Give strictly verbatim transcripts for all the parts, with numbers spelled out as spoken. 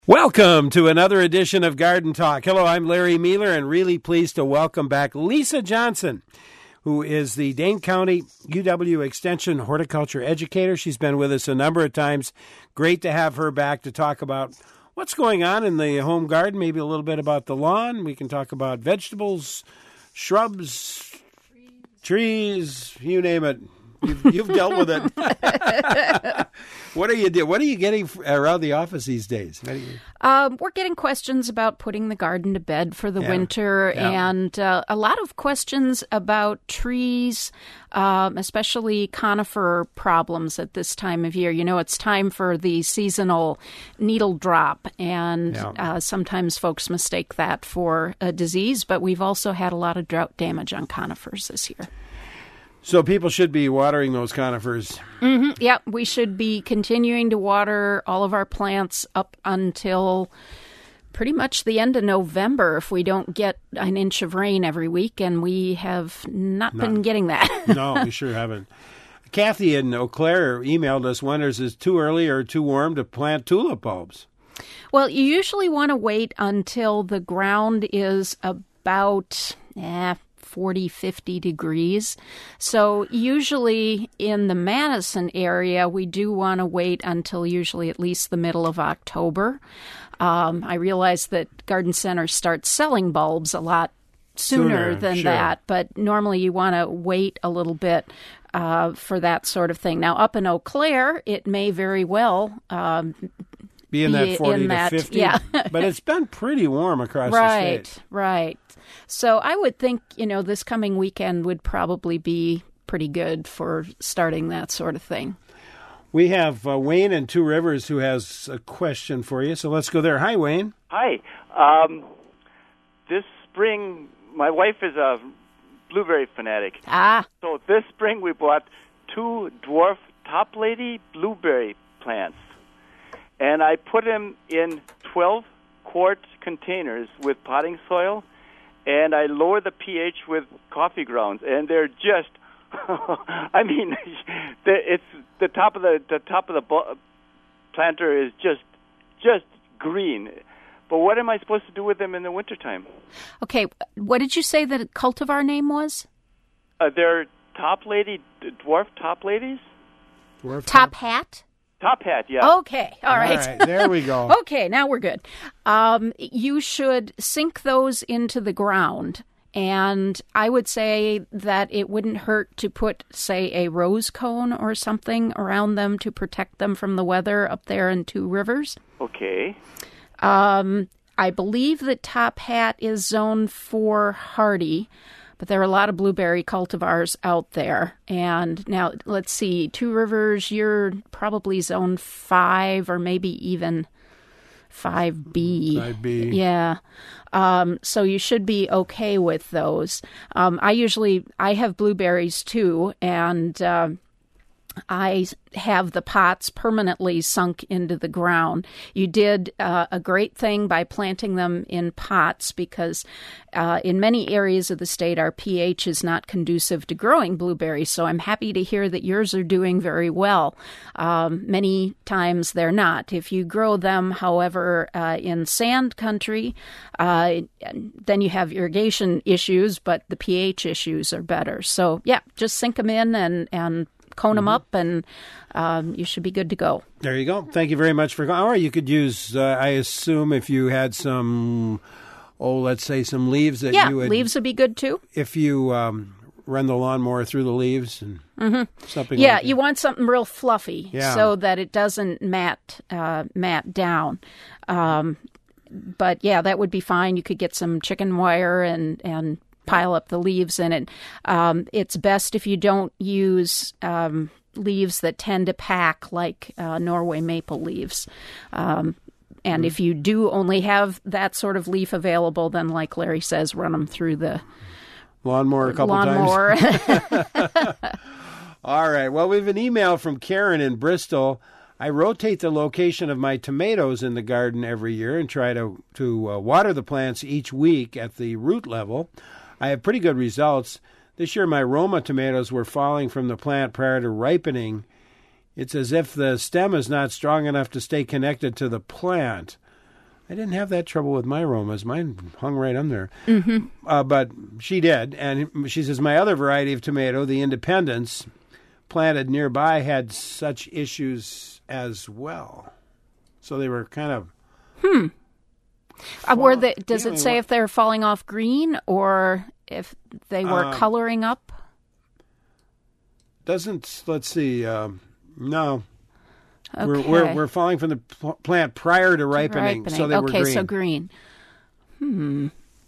Welcome to another edition of Garden Talk. Hello, I'm Larry Mealer, and really pleased to welcome back Lisa Johnson, who is the Dane County U W Extension horticulture educator. She's been with us a number of times. Great to have her back to talk about what's going on in the home garden, maybe a little bit about the lawn. We can talk about vegetables, shrubs, trees, you name it. You've, you've dealt with it. What are you do? What are you getting around the office these days? What are you... um, we're getting questions about putting the garden to bed for the yeah. winter, yeah. and uh, a lot of questions about trees, um, especially conifer problems at this time of year. You know, it's time for the seasonal needle drop, and yeah. uh, sometimes folks mistake that for a disease. But we've also had a lot of drought damage on conifers this year. So people should be watering those conifers. Mm-hmm. Yeah, we should be continuing to water all of our plants up until pretty much the end of November if we don't get an inch of rain every week, and we have not no. been getting that. No, we sure haven't. Kathy in Eau Claire emailed us, wonders, is it too early or too warm to plant tulip bulbs? Well, you usually want to wait until the ground is about... Eh, forty, fifty degrees. So usually in the Madison area, we do want to wait until usually at least the middle of October. Um, I realize that garden centers start selling bulbs a lot sooner, sooner than sure. that, but normally you want to wait a little bit uh, for that sort of thing. Now, up in Eau Claire, it may very well um, be in that be forty in to that, fifty, yeah. but it's been pretty warm across right, the state. Right, right. So I would think, you know, this coming weekend would probably be pretty good for starting that sort of thing. We have uh, Wayne in Two Rivers who has a question for you, so let's go there. Hi, Wayne. Hi. Um, this spring, my wife is a blueberry fanatic. Ah. So this spring we bought two dwarf top lady blueberry plants, and I put them in twelve quart containers with potting soil, and I lower the pH with coffee grounds, and they're just, I mean, the, it's the top of the the top of the bu- planter is just just green. But what am I supposed to do with them in the wintertime? Okay, what did you say the cultivar name was? Uh, they're top lady, dwarf top ladies? Dwarf top, top hat? Top hat, yeah. Okay, all right. All right, there we go. Okay, now we're good. Um, you should sink those into the ground, and I would say that it wouldn't hurt to put, say, a rose cone or something around them to protect them from the weather up there in Two Rivers. Okay. Um, I believe that Top Hat is zone four hardy, but there are a lot of blueberry cultivars out there. And now, let's see, Two Rivers, you're probably zone five or maybe even five B. five B. Yeah. Um, so you should be okay with those. Um, I usually, I have blueberries too, and uh, I have the pots permanently sunk into the ground. You did uh, a great thing by planting them in pots because uh, in many areas of the state, our pH is not conducive to growing blueberries. So I'm happy to hear that yours are doing very well. Um, many times they're not. If you grow them, however, uh, in sand country, uh, then you have irrigation issues, but the pH issues are better. So yeah, just sink them in and, and cone them mm-hmm. up, and um, you should be good to go. There you go. Thank you very much for going. Or you could use, uh, I assume, if you had some, oh, let's say some leaves that yeah, you would... leaves would be good too. If you um, run the lawnmower through the leaves and mm-hmm. something yeah, like that. You want something real fluffy yeah. so that it doesn't mat, uh, mat down. Um, but yeah, that would be fine. You could get some chicken wire and... and pile up the leaves in it. Um, it's best if you don't use um, leaves that tend to pack like uh, Norway maple leaves. Um, and mm. if you do only have that sort of leaf available, then like Larry says, run them through the lawnmower a couple lawnmower. times. All right. Well, we have an email from Karen in Bristol. I rotate the location of my tomatoes in the garden every year and try to, to uh, water the plants each week at the root level. I have pretty good results. This year my Roma tomatoes were falling from the plant prior to ripening. It's as if the stem is not strong enough to stay connected to the plant. I didn't have that trouble with my aromas. Mine hung right on there. Mm-hmm. Uh, but she did. And she says, my other variety of tomato, the Independence, planted nearby, had such issues as well. So they were kind of... Hmm. Uh, were they, does yeah, it say were, if they're falling off green or if they were uh, coloring up? Doesn't, let's see, um, no. Okay. We're, we're we're falling from the pl- plant prior to ripening, ripening. so they okay, were green. Okay, so green. Hmm.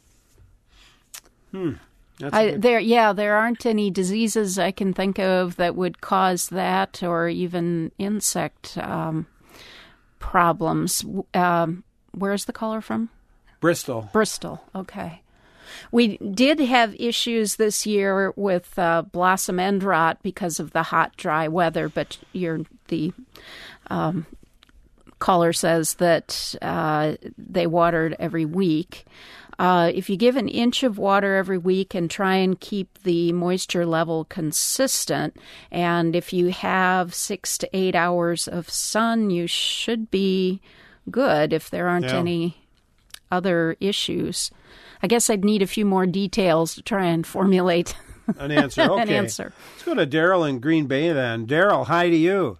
Hmm. That's I, good. there, yeah, there aren't any diseases I can think of that would cause that, or even insect um, problems. Um, where's the color from? Bristol. Bristol. Okay. We did have issues this year with uh, blossom end rot because of the hot, dry weather, but you're, the um, caller says that uh, they watered every week. Uh, if you give an inch of water every week and try and keep the moisture level consistent, and if you have six to eight hours of sun, you should be good if there aren't Yeah. any other issues. I guess I'd need a few more details to try and formulate An answer. Okay. an answer. Let's go to Daryl in Green Bay then. Daryl, hi to you.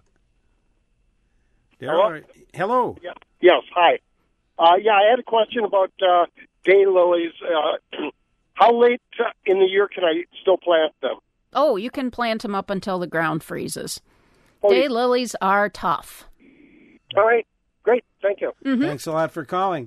Daryl, Hello? hello. Yeah. Yes, hi. Uh, yeah, I had a question about uh, daylilies. Uh, how late uh, in the year can I still plant them? Oh, you can plant them up until the ground freezes. Oh, you- Daylilies are tough. All right, great, thank you. Mm-hmm. Thanks a lot for calling.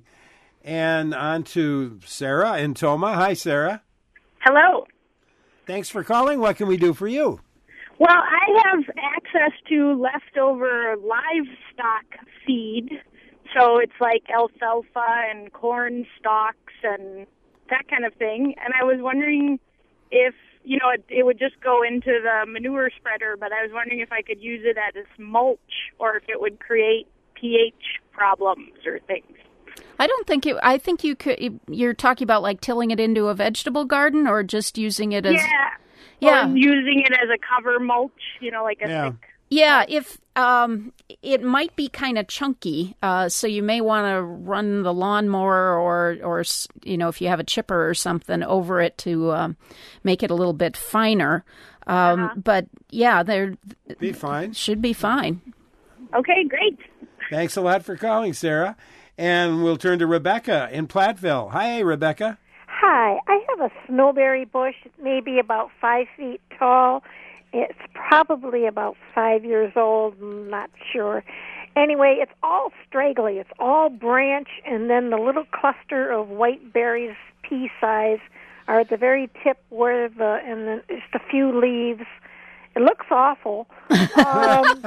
And on to Sarah in Toma. Hi, Sarah. Hello. Thanks for calling. What can we do for you? Well, I have access to leftover livestock feed, so it's like alfalfa and corn stalks and that kind of thing. And I was wondering if, you know, it, it would just go into the manure spreader, but I was wondering if I could use it as mulch or if it would create pH problems or things. I don't think it. I think you could. You're talking about like tilling it into a vegetable garden, or just using it as. Yeah. Yeah. Or using it as a cover mulch, you know, like a Yeah. thick. Yeah, if um, it might be kind of chunky, uh, so you may want to run the lawnmower, or or you know, if you have a chipper or something over it to um, make it a little bit finer. Um, Uh-huh. But yeah, they're Be fine. should be fine. Okay, great. Thanks a lot for calling, Sarah. And we'll turn to Rebecca in Platteville. Hi, Rebecca. Hi, I have a snowberry bush, maybe about five feet tall. It's probably about five years old, I'm not sure. Anyway, it's all straggly. It's all branch, and then the little cluster of white berries, pea size, are at the very tip where the, and then just a few leaves. It looks awful, um,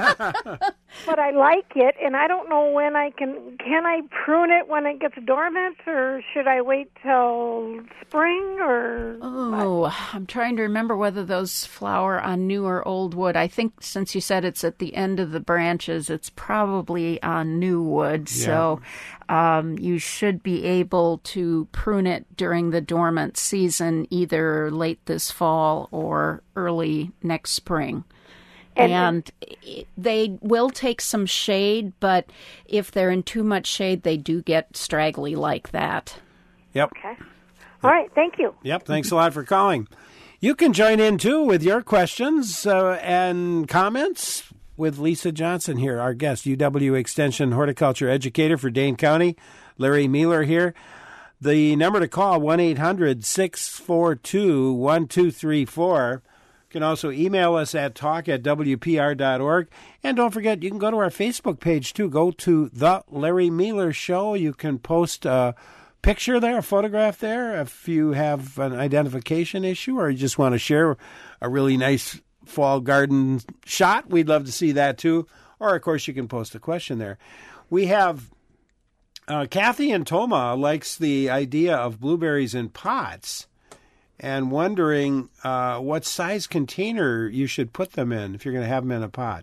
but I like it, and I don't know when I can. Can I prune it when it gets dormant, or should I wait till spring? Or Oh, I'm trying to remember whether those flower on new or old wood. I think since you said it's at the end of the branches, it's probably on new wood. So um, you should be able to prune it during the dormant season, either late this fall or early next spring. And- And it- they will take some shade, but if they're in too much shade, they do get straggly like that. Yep. okay, all right, thank you. Yep. Thanks a lot for calling. You can join in, too, with your questions uh, and comments with Lisa Johnson here, our guest, U W Extension horticulture educator for Dane County. Larry Mueller here. The number to call, one eight hundred six four two one two three four. You can also email us at talk at w p r dot org. And don't forget, you can go to our Facebook page, too. Go to The Larry Mueller Show. You can post a picture there, a photograph there, if you have an identification issue or you just want to share a really nice fall garden shot. We'd love to see that, too. Or, of course, you can post a question there. We have uh, Kathy in Toma likes the idea of blueberries in pots and wondering uh, what size container you should put them in if you're going to have them in a pot.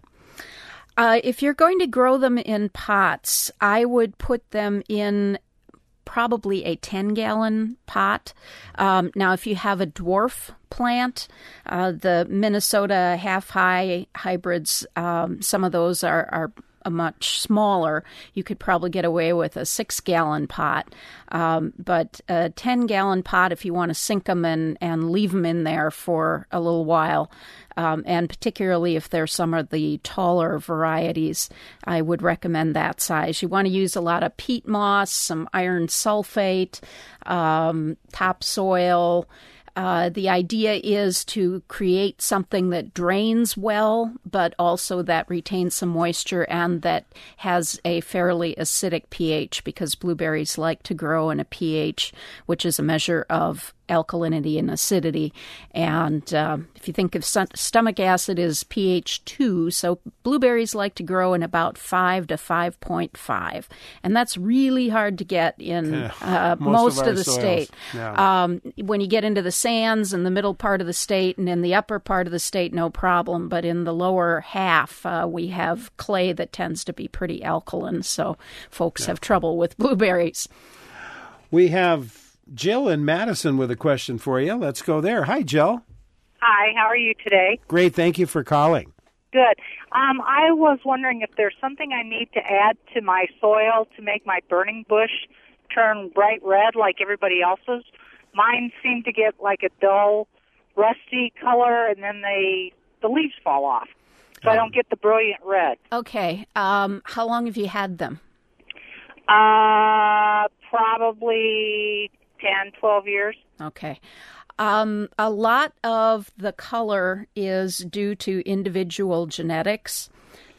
Uh, if you're going to grow them in pots, I would put them in probably a ten-gallon pot. Um, now, if you have a dwarf plant, uh, the Minnesota half-high hybrids, um, some of those are, are a much smaller, you could probably get away with a six-gallon pot. Um, but a ten-gallon pot, if you want to sink them and, and leave them in there for a little while, um, and particularly if they're some of the taller varieties, I would recommend that size. You want to use a lot of peat moss, some iron sulfate, um, topsoil. Uh, the idea is to create something that drains well, but also that retains some moisture and that has a fairly acidic pH, because blueberries like to grow in a pH, which is a measure of alkalinity and acidity. And uh, if you think of st- stomach acid is pH two, so blueberries like to grow in about five to five point five. And that's really hard to get in uh, most, most of, of the soils. state. Yeah. Um, when you get into the sands in the middle part of the state and in the upper part of the state, no problem. But in the lower half, uh, we have clay that tends to be pretty alkaline, so folks yeah. have trouble with blueberries. We have Jill in Madison with a question for you. Let's go there. Hi, Jill. Hi, how are you today? Great. Thank you for calling. Good. Um, I was wondering if there's something I need to add to my soil to make my burning bush turn bright red like everybody else's. Mine seem to get like a dull, rusty color, and then they the leaves fall off. So um, I don't get the brilliant red. Okay. Um, how long have you had them? Uh, probably ten, twelve years. Okay. Um, a lot of the color is due to individual genetics,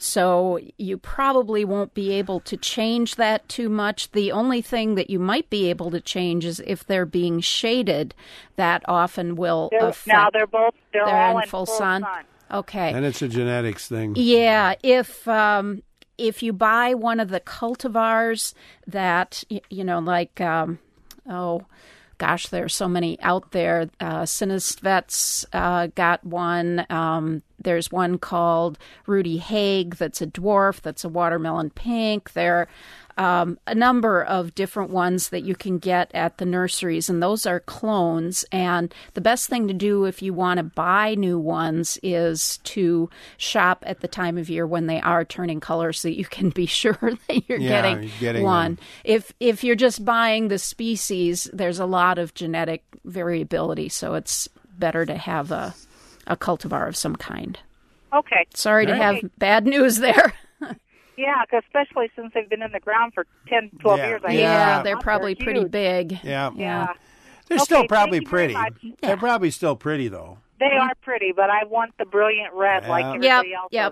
so you probably won't be able to change that too much. The only thing that you might be able to change is if they're being shaded. That often will they're, affect. Now they're both they're, they're all in, in full, full sun. sun. Okay. And it's a genetics thing. Yeah. If um, if you buy one of the cultivars that you know, like um, oh. Gosh, there's so many out there. Uh, Sinisvet's uh, got one. Um, there's one called Rudy Haig that's a dwarf, that's a watermelon pink. There are um, a number of different ones that you can get at the nurseries, and those are clones. And the best thing to do if you want to buy new ones is to shop at the time of year when they are turning color so that you can be sure that you're yeah, getting, you're getting one. Them. If if you're just buying the species, there's a lot of genetic variability, so it's better to have a, a cultivar of some kind. Okay. Sorry to okay. have bad news there. Yeah, cause especially since they've been in the ground for ten, twelve yeah. years. I yeah, think. they're probably they're pretty huge. big. Yeah. Yeah. They're okay, still probably thank you pretty. very much. They're probably still pretty, though. They are pretty, but I want the brilliant red Yeah. like everybody else. Yep,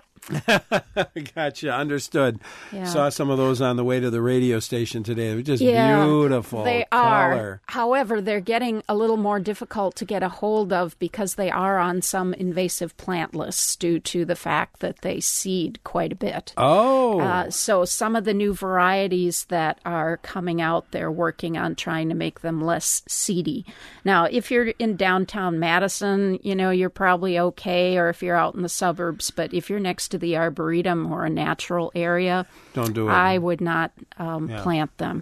Does. Gotcha. Understood. Yeah. Saw some of those on the way to the radio station today. They're just yeah, beautiful. They color. are. However, they're getting a little more difficult to get a hold of because they are on some invasive plant lists due to the fact that they seed quite a bit. Oh. Uh, so some of the new varieties that are coming out, they're working on trying to make them less seedy. Now, if you're in downtown Madison, you know, you're probably okay, or if you're out in the suburbs, but if you're next to the Arboretum or a natural area, don't do it. I would not um, yeah. plant them.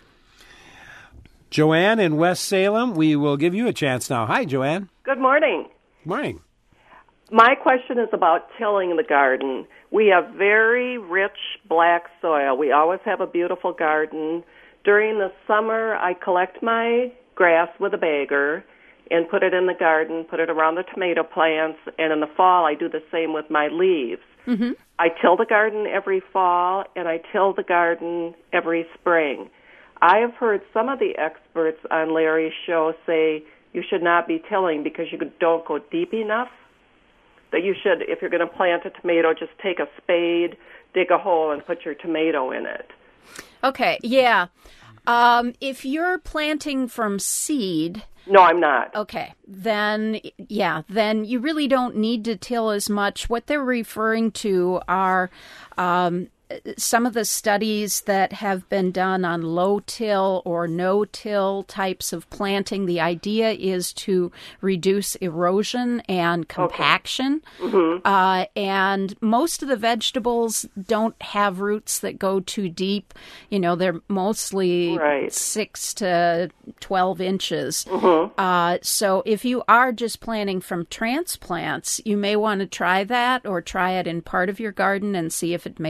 Joanne in West Salem, we will give you a chance now. Hi, Joanne. Good morning. Morning. My question is about tilling the garden. We have very rich black soil. We always have a beautiful garden. During the summer, I collect my grass with a bagger and put it in the garden, put it around the tomato plants, and in the fall I do the same with my leaves. Mm-hmm. I till the garden every fall, and I till the garden every spring. I have heard some of the experts on Larry's show say you should not be tilling because you don't go deep enough, that you should, if you're going to plant a tomato, just take a spade, dig a hole, and put your tomato in it. Okay, yeah. Um, if you're planting from seed... No, I'm not. Okay, then, yeah, then you really don't need to till as much. What they're referring to are um, some of the studies that have been done on low-till or no-till types of planting. The idea is to reduce erosion and compaction. Okay. Mm-hmm. Uh, and most of the vegetables don't have roots that go too deep. You know, they're mostly right. six to twelve inches. Mm-hmm. Uh, so if you are just planting from transplants, you may want to try that or try it in part of your garden and see if it makes a difference.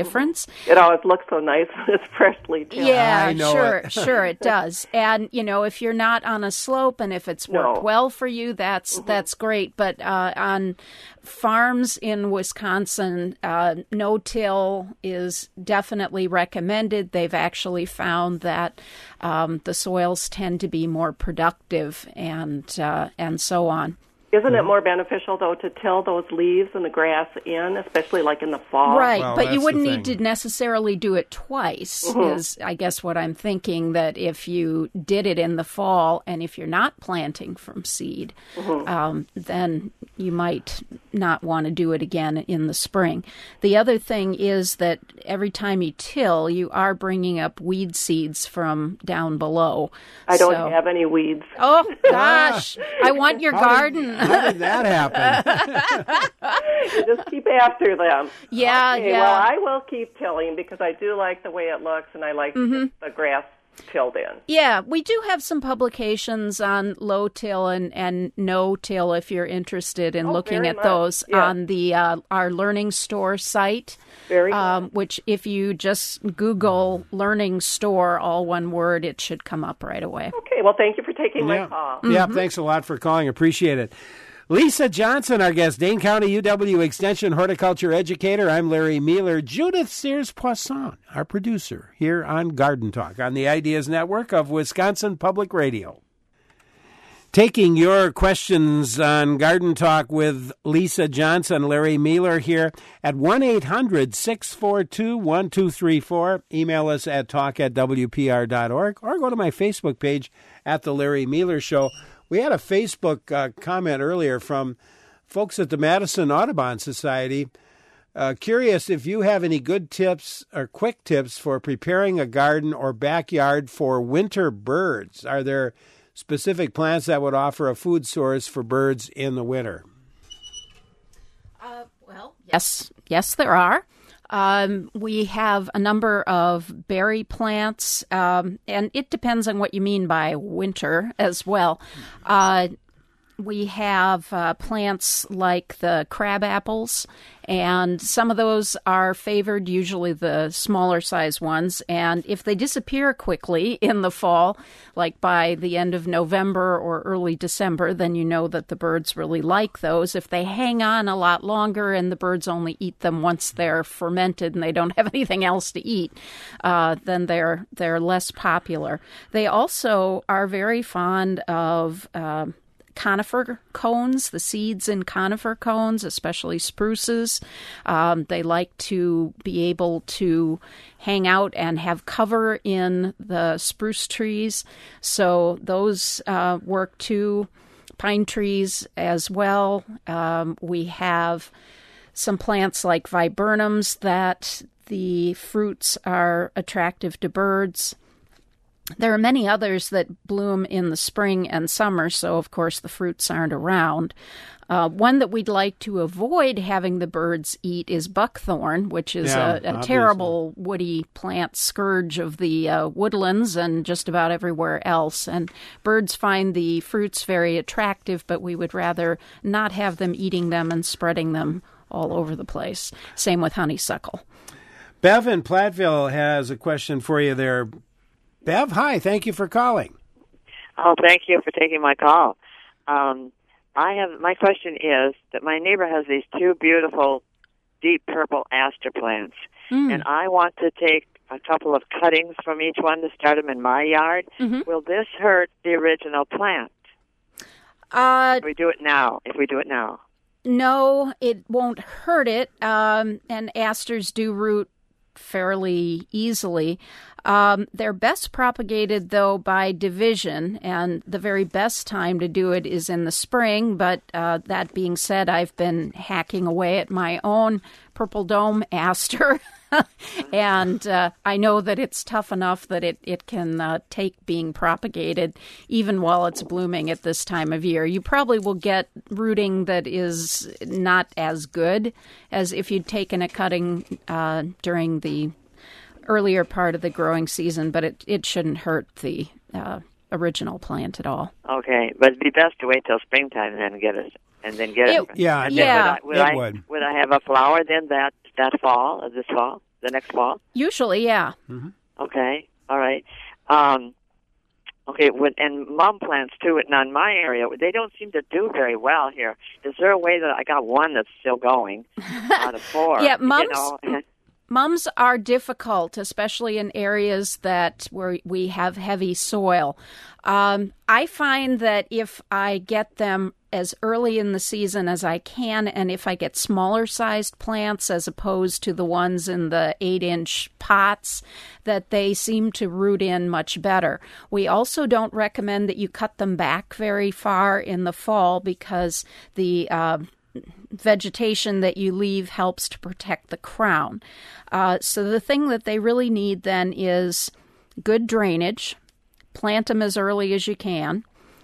difference. It always looks so nice when it's freshly tilled. Yeah, I know sure, it. sure it does. And you know, if you're not on a slope and if it's worked No. well for you, that's Mm-hmm. that's great. But uh, on farms in Wisconsin, uh, no-till is definitely recommended. They've actually found that um, the soils tend to be more productive and uh, and so on. Isn't it more beneficial, though, to till those leaves and the grass in, especially like in the fall? Right, Well, but that's you the wouldn't thing. need to necessarily do it twice, is I guess what I'm thinking, that if you did it in the fall and if you're not planting from seed, um, then you might not want to do it again in the spring. The other thing is that every time you till, you are bringing up weed seeds from down below. I don't So- have any weeds. Oh, gosh, I want your How garden. Did, how did that happen? You just keep after them. Yeah, Okay, yeah. well, I will keep tilling because I do like the way it looks, and I like Mm-hmm. to get the grass tilled in. Yeah, we do have some publications on low till and, and no till if you're interested in Oh, looking very at much. those Yeah. on the uh, our Learning Store site. Very good. Um, which if you just Google Learning Store, all one word, it should come up right away. Okay, well, thank you for taking my Yeah. call. Yeah, thanks a lot for calling. Appreciate it. Lisa Johnson, our guest, Dane County U W Extension horticulture educator. I'm Larry Mueller. Judith Sears-Poisson, our producer, here on Garden Talk on the Ideas Network of Wisconsin Public Radio. Taking your questions on Garden Talk with Lisa Johnson, Larry Mueller here at one eight hundred six four two one two three four. Email us at talk at w p r dot org or go to my Facebook page at The Larry Mueller Show. We had a Facebook uh, comment earlier from folks at the Madison Audubon Society. Uh, curious if you have any good tips or quick tips for preparing a garden or backyard for winter birds. Are there specific plants that would offer a food source for birds in the winter? Uh, well, yes, yes, there are. Um, we have a number of berry plants, um, and it depends on what you mean by winter as well. Uh, we have uh, plants like the crab apples, and some of those are favored, usually the smaller size ones. And if they disappear quickly in the fall, like by the end of November or early December, then you know that the birds really like those. If they hang on a lot longer and the birds only eat them once they're fermented and they don't have anything else to eat, uh, then they're they're less popular. They also are very fond of Uh, conifer cones, the seeds in conifer cones, especially spruces. Um, they like to be able to hang out and have cover in the spruce trees. So those uh, work too. Pine trees as well. Um, we have some plants like viburnums that the fruits are attractive to birds. There are many others that bloom in the spring and summer, so of course the fruits aren't around. Uh, one that we'd like to avoid having the birds eat is buckthorn, which is Yeah, a, a obviously. terrible woody plant scourge of the uh, woodlands and just about everywhere else. And birds find the fruits very attractive, but we would rather not have them eating them and spreading them all over the place. Same with honeysuckle. Bev in Platteville has a question for you there. Bev, hi. Thank you for calling. Oh, thank you for taking my call. Um, I have my question is that my neighbor has these two beautiful deep purple aster plants, Mm. and I want to take a couple of cuttings from each one to start them in my yard. Mm-hmm. Will this hurt the original plant Uh, if we do it now? If we do it now, No, it won't hurt it, um, and asters do root fairly easily. Um, they're best propagated, though, by division, and the very best time to do it is in the spring. But uh, that being said, I've been hacking away at my own purple dome aster, and uh, I know that it's tough enough that it, it can uh, take being propagated even while it's blooming at this time of year. You probably will get rooting that is not as good as if you'd taken a cutting uh, during the earlier part of the growing season, but it, it shouldn't hurt the uh, original plant at all. okay. But it'd be best to wait till springtime and then get it, and then get it. It- Yeah, And it then yeah. Would It I, would, I, would. would I have a flower then that that fall, uh, this fall? the next fall? Usually, yeah. Mm-hmm. Okay, all right. Um, okay, with, and mum plants too. And in my area, they don't seem to do very well here. Is there a way that I got one that's still going out of four? Yeah, mums. You know? Mums are difficult, especially in areas that where we have heavy soil. Um, I find that if I get them as early in the season as I can, and if I get smaller sized plants as opposed to the ones in the eight inch pots, that they seem to root in much better. We also don't recommend that you cut them back very far in the fall because the uh, vegetation that you leave helps to protect the crown. Uh, so the thing that they really need then is good drainage. Plant them as early as you can,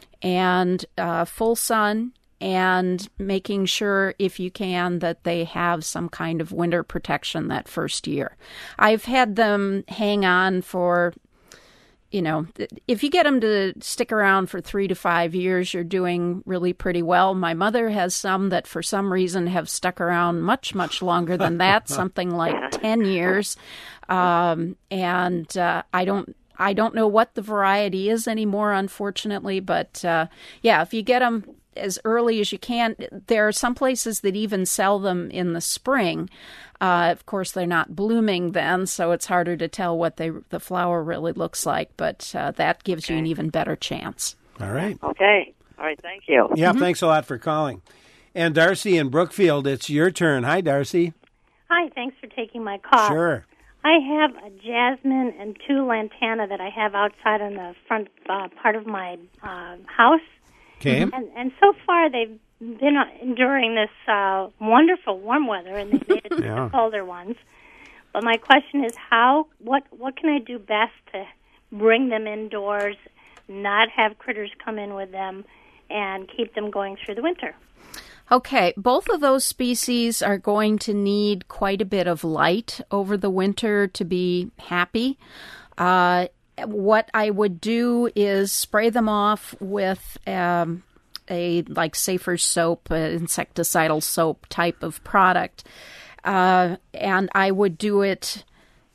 and uh, full sun, and making sure, if you can, that they have some kind of winter protection that first year. I've had them hang on for, you know, if you get them to stick around for three to five years, you're doing really pretty well. My mother has some that for some reason have stuck around much, much longer than that, something like ten years. Um, and uh, I don't I don't know what the variety is anymore, unfortunately, but uh, yeah, if you get them as early as you can, there are some places that even sell them in the spring. Uh, of course, they're not blooming then, so it's harder to tell what they, the flower really looks like, but uh, that gives okay. you an even better chance. All right. Okay. All right, thank you. Yeah, mm-hmm. Thanks a lot for calling. And Darcy in Brookfield, it's your turn. Hi, Darcy. Hi, thanks for taking my call. Sure. I have a jasmine and two lantana that I have outside on the front uh, part of my uh, house. Okay. And, and so far they've been enduring this uh, wonderful warm weather, and they've made it to yeah. the colder ones. But my question is, how? What? What can I do best to bring them indoors, not have critters come in with them, and keep them going through the winter? Okay, both of those species are going to need quite a bit of light over the winter to be happy. Uh, what I would do is spray them off with um, a like Safer soap, uh, insecticidal soap type of product, uh, and I would do it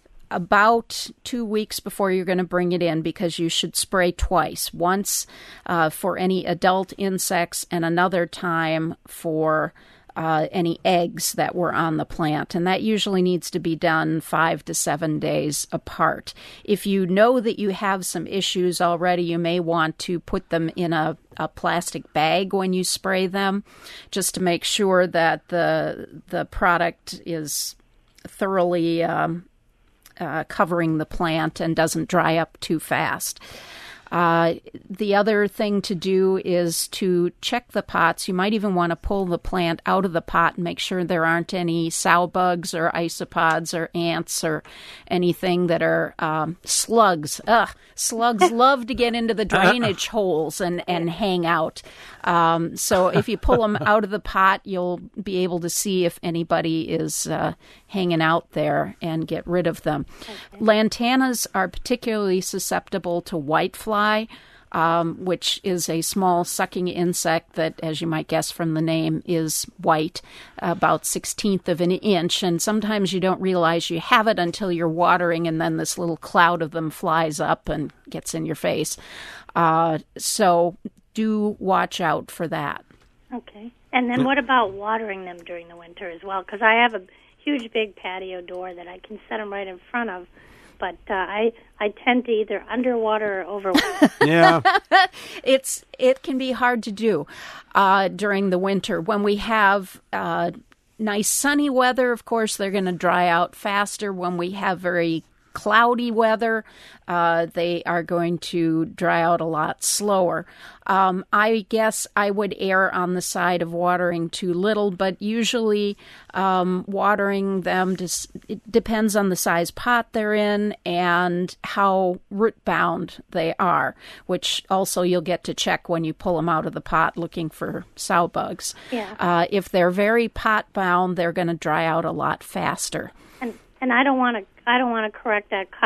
about two weeks before you're going to bring it in, because you should spray twice, once uh, for any adult insects and another time for uh, any eggs that were on the plant. And that usually needs to be done five to seven days apart. If you know that you have some issues already, you may want to put them in a, a plastic bag when you spray them, just to make sure that the, the product is thoroughly um, Uh, covering the plant and doesn't dry up too fast. Uh, the other thing to do is to check the pots. You might even want to pull the plant out of the pot and make sure there aren't any sow bugs or isopods or ants or anything that are um, slugs. Ugh, slugs love to get into the drainage holes and, and hang out. Um, so if you pull them out of the pot, you'll be able to see if anybody is uh, hanging out there and get rid of them. Okay. Lantanas are particularly susceptible to whitefly, um, which is a small sucking insect that, as you might guess from the name, is white, about sixteenth of an inch. And sometimes you don't realize you have it until you're watering, and then this little cloud of them flies up and gets in your face. Uh, so do watch out for that. Okay. And then what about watering them during the winter as well? Because I have a huge, big patio door that I can set them right in front of. But uh, I I tend to either underwater or overwater. Yeah, it's it can be hard to do uh, during the winter. When we have uh, nice sunny weather, of course, they're going to dry out faster. When we have very cloudy weather, uh, they are going to dry out a lot slower. Um, I guess I would err on the side of watering too little, but usually um, watering them just, it depends on the size pot they're in and how root-bound they are, which also you'll get to check when you pull them out of the pot looking for sow bugs. Yeah. Uh, if they're very pot-bound, they're going to dry out a lot faster. And and I don't want to I don't want to correct that pot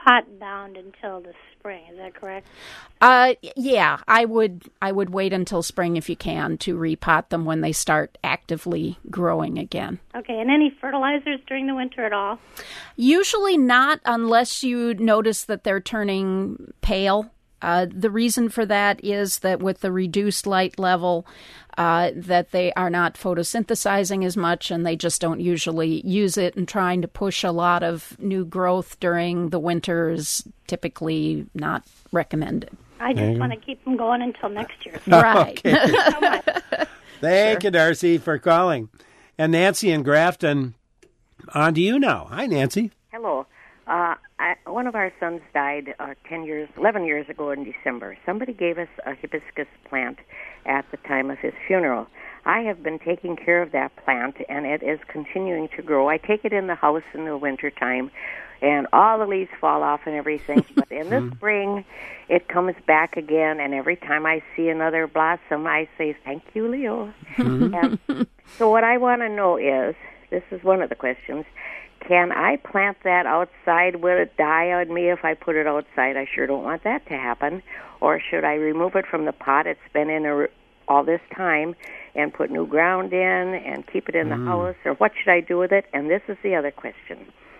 pot bound until the spring. Is that correct? Uh, yeah, I would I would wait until spring if you can to repot them when they start actively growing again. Okay, and any fertilizers during the winter at all? Usually not, unless you notice that they're turning pale. Uh, the reason for that is that with the reduced light level, uh, that they are not photosynthesizing as much, and they just don't usually use it, and trying to push a lot of new growth during the winter is typically not recommended. I just want to keep them going until next year. Right. Okay. Thank you so much. Thank Sure. you, Darcy, for calling. And Nancy in Grafton, on to you now. Hi, Nancy. Hello. Uh, I, one of our sons died uh, ten years, eleven years ago in December. Somebody gave us a hibiscus plant at the time of his funeral. I have been taking care of that plant, and it is continuing to grow. I take it in the house in the wintertime, and all the leaves fall off and everything. But in the spring, it comes back again, and every time I see another blossom, I say, thank you, Leo. And so what I want to know is, this is one of the questions, can I plant that outside? Will it die on me if I put it outside? I sure don't want that to happen. Or should I remove it from the pot it's been in a, all this time and put new ground in and keep it in the Mm. house? Or what should I do with it? And this is the other question.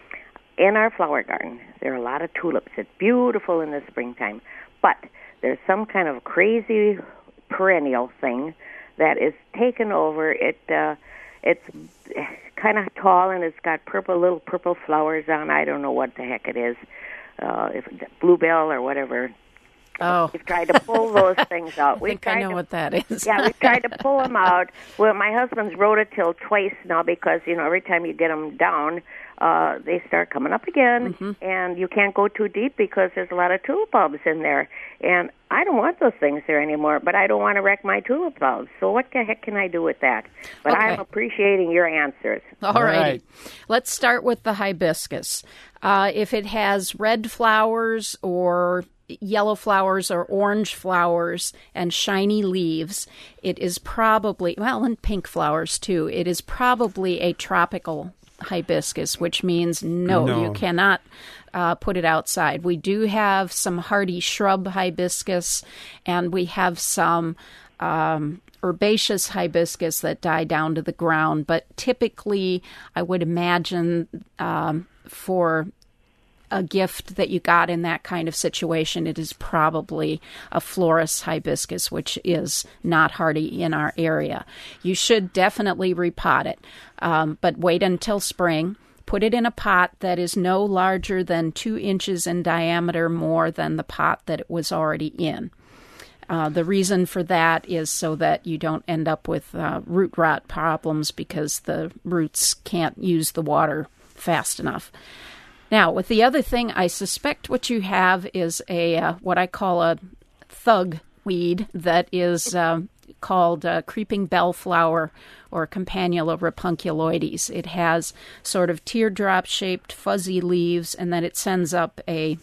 In our flower garden, there are a lot of tulips. It's beautiful in the springtime. But there's some kind of crazy perennial thing that is taken over. It uh, It's kind of tall, and it's got purple, little purple flowers on. I don't know what the heck it is, uh, if it's bluebell or whatever. Oh. We've tried to pull those things out. I We've think I tried know to, what that is. yeah, we've tried to pull them out. Well, my husband's rototilled twice now because, you know, every time you get them down, uh, they start coming up again, Mm-hmm. and you can't go too deep because there's a lot of tulip bulbs in there. And I don't want those things there anymore, but I don't want to wreck my tulip bulbs. So what the heck can I do with that? But Okay. I'm appreciating your answers. All righty. Let's start with the hibiscus. Uh, if it has red flowers or yellow flowers or orange flowers and shiny leaves, it is probably, well, and pink flowers too, it is probably a tropical hibiscus, which means no, No. you cannot uh, put it outside. We do have some hardy shrub hibiscus, and we have some um, herbaceous hibiscus that die down to the ground, but typically I would imagine um, for a gift that you got in that kind of situation, it is probably a Florus hibiscus, which is not hardy in our area. You should definitely repot it, um, but wait until spring. Put it in a pot that is no larger than two inches in diameter more than the pot that it was already in. Uh, the reason for that is so that you don't end up with uh, root rot problems because the roots can't use the water fast enough. Now, with the other thing, I suspect what you have is a uh, what I call a thug weed that is uh, called uh, creeping bellflower or Campanula rapunculoides. It has sort of teardrop-shaped fuzzy leaves, and then it sends up a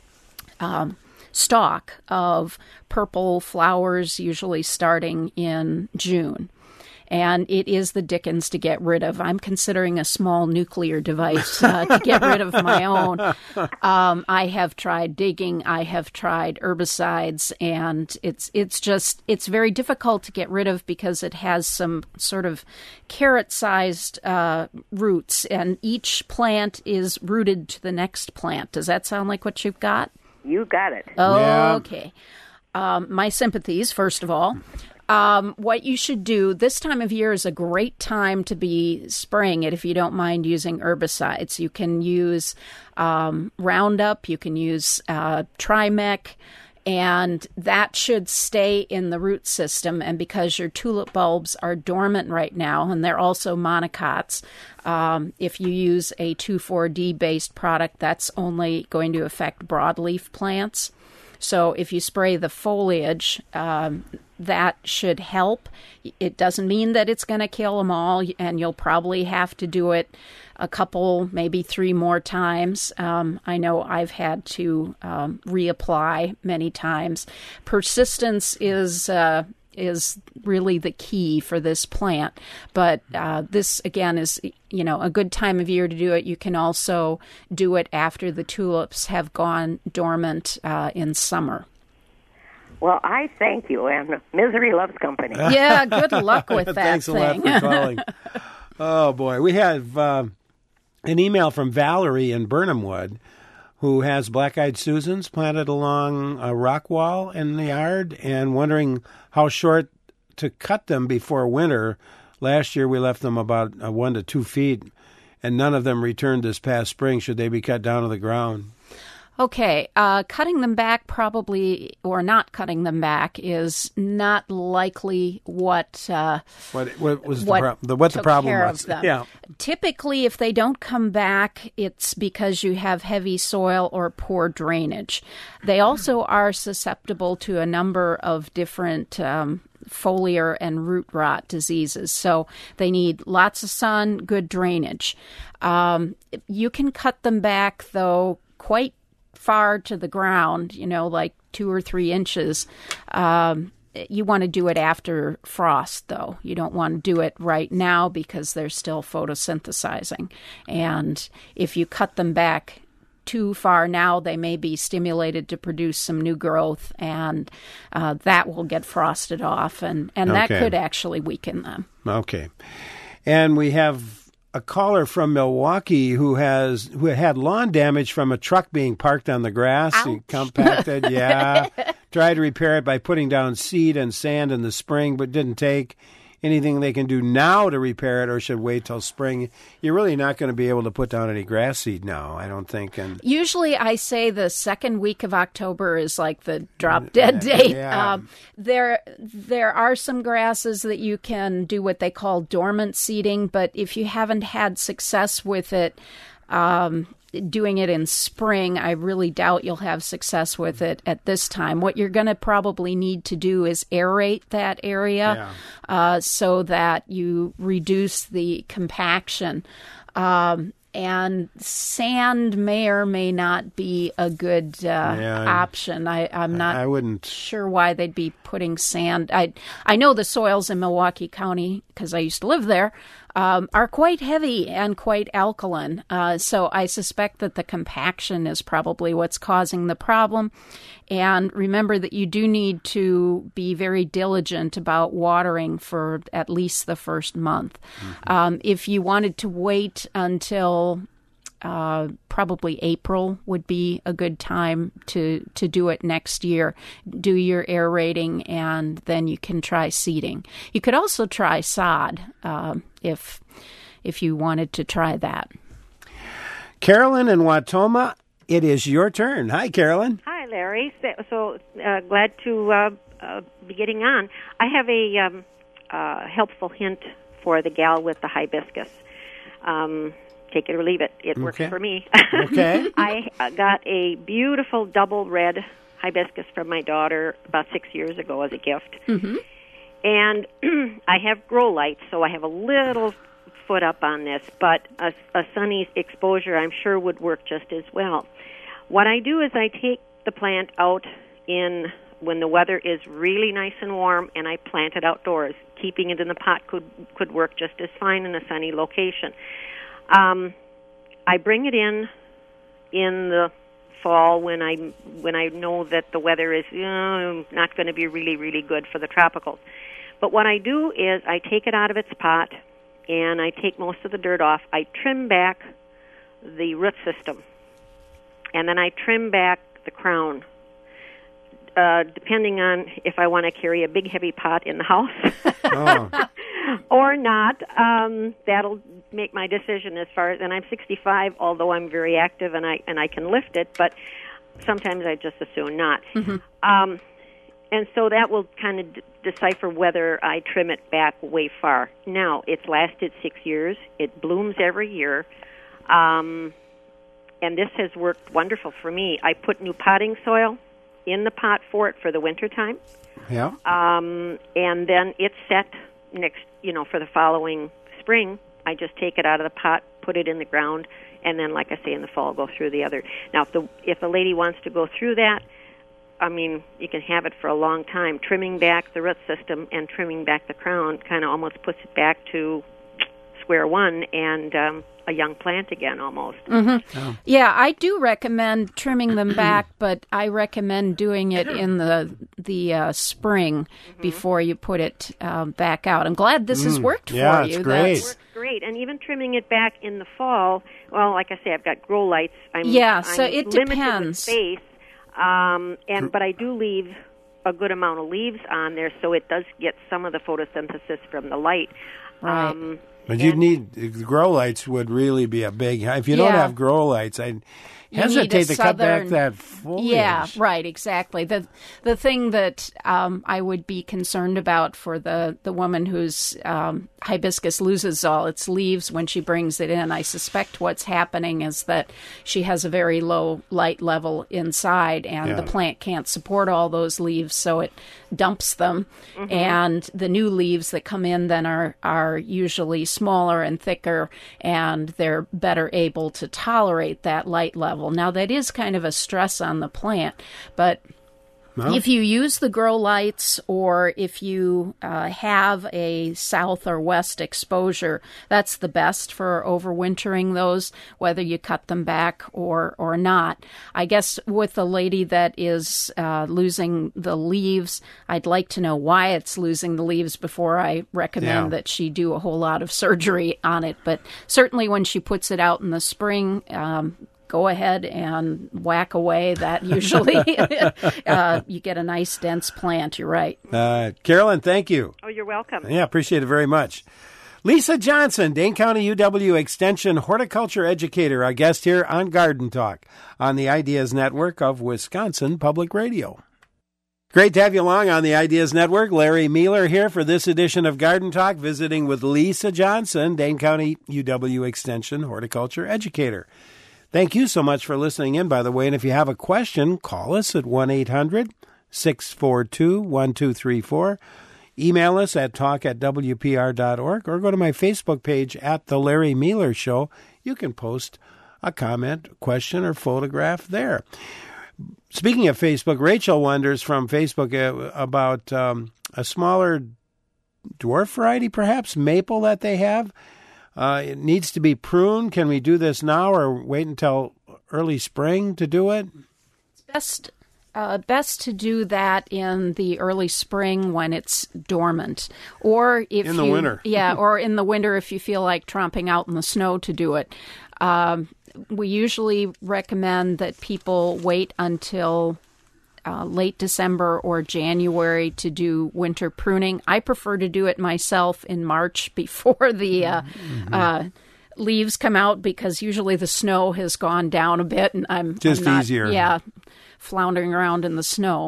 um, stalk of purple flowers, usually starting in June. And it is the dickens to get rid of. I'm considering a small nuclear device uh, to get rid of my own. Um, I have tried digging. I have tried herbicides, and it's it's just it's very difficult to get rid of because it has some sort of carrot-sized uh, roots, and each plant is rooted to the next plant. Does that sound like what you've got? You got it. Okay. Um, my sympathies, first of all. Um, what you should do this time of year is a great time to be spraying it if you don't mind using herbicides. You can use um, Roundup, you can use uh, Trimec, and that should stay in the root system. And because your tulip bulbs are dormant right now, and they're also monocots, um, if you use a two four D based product, that's only going to affect broadleaf plants. So if you spray the foliage, um, that should help. It doesn't mean that it's going to kill them all, and you'll probably have to do it a couple, maybe three more times. Um, I know I've had to um, reapply many times. Persistence is uh, is really the key for this plant. But uh, this, again, is, you know, a good time of year to do it. You can also do it after the tulips have gone dormant uh, in summer. Well, I thank you, and misery loves company. Yeah, good luck with that Thanks thing. a lot for calling. Oh, boy. We have uh, an email from Valerie in Burnhamwood, who has black-eyed Susans planted along a rock wall in the yard and wondering how short to cut them before winter. Last year we left them about uh, one to two feet, and none of them returned this past spring. Should they be cut down to the ground? Okay, uh, cutting them back probably, or not cutting them back, is not likely what uh, what, what was what the, pro- the what the took problem care was. Of them. Yeah. Typically, if they don't come back, it's because you have heavy soil or poor drainage. They also are susceptible to a number of different um, foliar and root rot diseases. So they need lots of sun, good drainage. Um, you can cut them back, though, quite far to the ground, you know, like two or three inches. Um, you want to do it after frost, though. You don't want to do it right now because they're still photosynthesizing. And if you cut them back too far now, they may be stimulated to produce some new growth, and uh, that will get frosted off, and, and that Okay. could actually weaken them. Okay. And we have a caller from Milwaukee who has who had lawn damage from a truck being parked on the grass. Ouch. He compacted, yeah. Tried to repair it by putting down seed and sand in the spring, but didn't take. Anything they can do now to repair it, or should wait till spring? You're really not going to be able to put down any grass seed now, I don't think. And usually I say the second week of October is like the drop dead date. Yeah. Um, there, there are some grasses that you can do what they call dormant seeding, but if you haven't had success with it, um, doing it in spring, I really doubt you'll have success with it at this time. What you're going to probably need to do is aerate that area Yeah. uh, so that you reduce the compaction. Um, and sand may or may not be a good uh, Yeah, I- option. I, I'm not I wouldn't. sure why they'd be putting sand. I I know the soils in Milwaukee County, because I used to live there, um, are quite heavy and quite alkaline. Uh, so I suspect that the compaction is probably what's causing the problem. And remember that you do need to be very diligent about watering for at least the first month. Mm-hmm. Um, if you wanted to wait until Uh, probably April would be a good time to, to do it next year. Do your aerating, and then you can try seeding. You could also try sod uh, if if you wanted to try that. Carolyn in Watoma, it is your turn. Hi, Carolyn. Hi, Larry. So, so uh, glad to uh, uh, be getting on. I have a um, uh, helpful hint for the gal with the hibiscus. Um, take it or leave it. It works Okay. for me. Okay. I uh, got a beautiful double red hibiscus from my daughter about six years ago as a gift. Mm-hmm. And I have grow lights, so I have a little foot up on this, but a, a sunny exposure I'm sure would work just as well. What I do is I take the plant out in when the weather is really nice and warm, and I plant it outdoors. Keeping it in the pot could could work just as fine in a sunny location. Um, I bring it in in the fall when I when I know that the weather is uh, not going to be really really good for the tropicals. But what I do is I take it out of its pot and I take most of the dirt off. I trim back the root system, and then I trim back the crown. Uh, depending on if I want to carry a big heavy pot in the house Oh. or not, um, that'll make my decision as far as. And I'm sixty-five, although I'm very active and I and I can lift it, but sometimes I just as soon not. Mm-hmm. Um, and so that will kind of d- decipher whether I trim it back way far. Now, it's lasted six years. It blooms every year. Um, and this has worked wonderful for me. I put new potting soil in the pot for it for the winter time. Yeah. Um, and then it's set next, you know, for the following spring. I just take it out of the pot, put it in the ground, and then, like I say, in the fall, go through the other. Now, if the if a lady wants to go through that, I mean, you can have it for a long time. Trimming back the root system and trimming back the crown kind of almost puts it back to square one and um, a young plant again almost. Mm-hmm. Oh. Yeah, I do recommend trimming them back, but I recommend doing it in the the uh, spring mm-hmm. before you put it uh, back out. I'm glad this mm. has worked yeah, for you. It's great. That's worked great. And even trimming it back in the fall, well, like I say, I've got grow lights. I'm, yeah, so I'm it limited depends. With space, um, and but I do leave a good amount of leaves on there, so it does get some of the photosynthesis from the light. Right. Um, But you need grow lights would really be a big. If you don't yeah. have grow lights, I hesitate to cut back that foliage. Yeah, right, exactly. The the thing that um, I would be concerned about for the, the woman whose um, hibiscus loses all its leaves when she brings it in, I suspect what's happening is that she has a very low light level inside, and yeah. the plant can't support all those leaves, so it dumps them. Mm-hmm. And the new leaves that come in then are, are usually smaller and thicker, and they're better able to tolerate that light level. Now, that is kind of a stress on the plant, but well, if you use the grow lights or if you uh, have a south or west exposure, that's the best for overwintering those, whether you cut them back or, or not. I guess with the lady that is uh, losing the leaves, I'd like to know why it's losing the leaves before I recommend yeah. that she do a whole lot of surgery on it. But certainly when she puts it out in the spring, um, go ahead and whack away. That usually uh, you get a nice dense plant. You're right. Uh, Carolyn, thank you. Oh, you're welcome. Yeah, appreciate it very much. Lisa Johnson, Dane County U W Extension horticulture educator, our guest here on Garden Talk on the Ideas Network of Wisconsin Public Radio. Great to have you along on the Ideas Network. Larry Mealer here for this edition of Garden Talk, visiting with Lisa Johnson, Dane County U W Extension horticulture educator. Thank you so much for listening in, by the way. And if you have a question, call us at one eight hundred six four two one two three four. Email us at talk at w p r dot org or go to my Facebook page at The Larry Mealer Show. You can post a comment, question, or photograph there. Speaking of Facebook, Rachel wonders from Facebook uh, about um, a smaller dwarf variety, perhaps, maple that they have. Uh, it needs to be pruned. Can we do this now or wait until early spring to do it? It's best, uh, best to do that in the early spring when it's dormant. Or if in the you, winter. yeah, or in the winter if you feel like tromping out in the snow to do it. Um, we usually recommend that people wait until Uh, late December or January to do winter pruning. I prefer to do it myself in March before the uh, mm-hmm. uh, leaves come out because usually the snow has gone down a bit and I'm just I'm not, easier. Yeah, floundering around in the snow.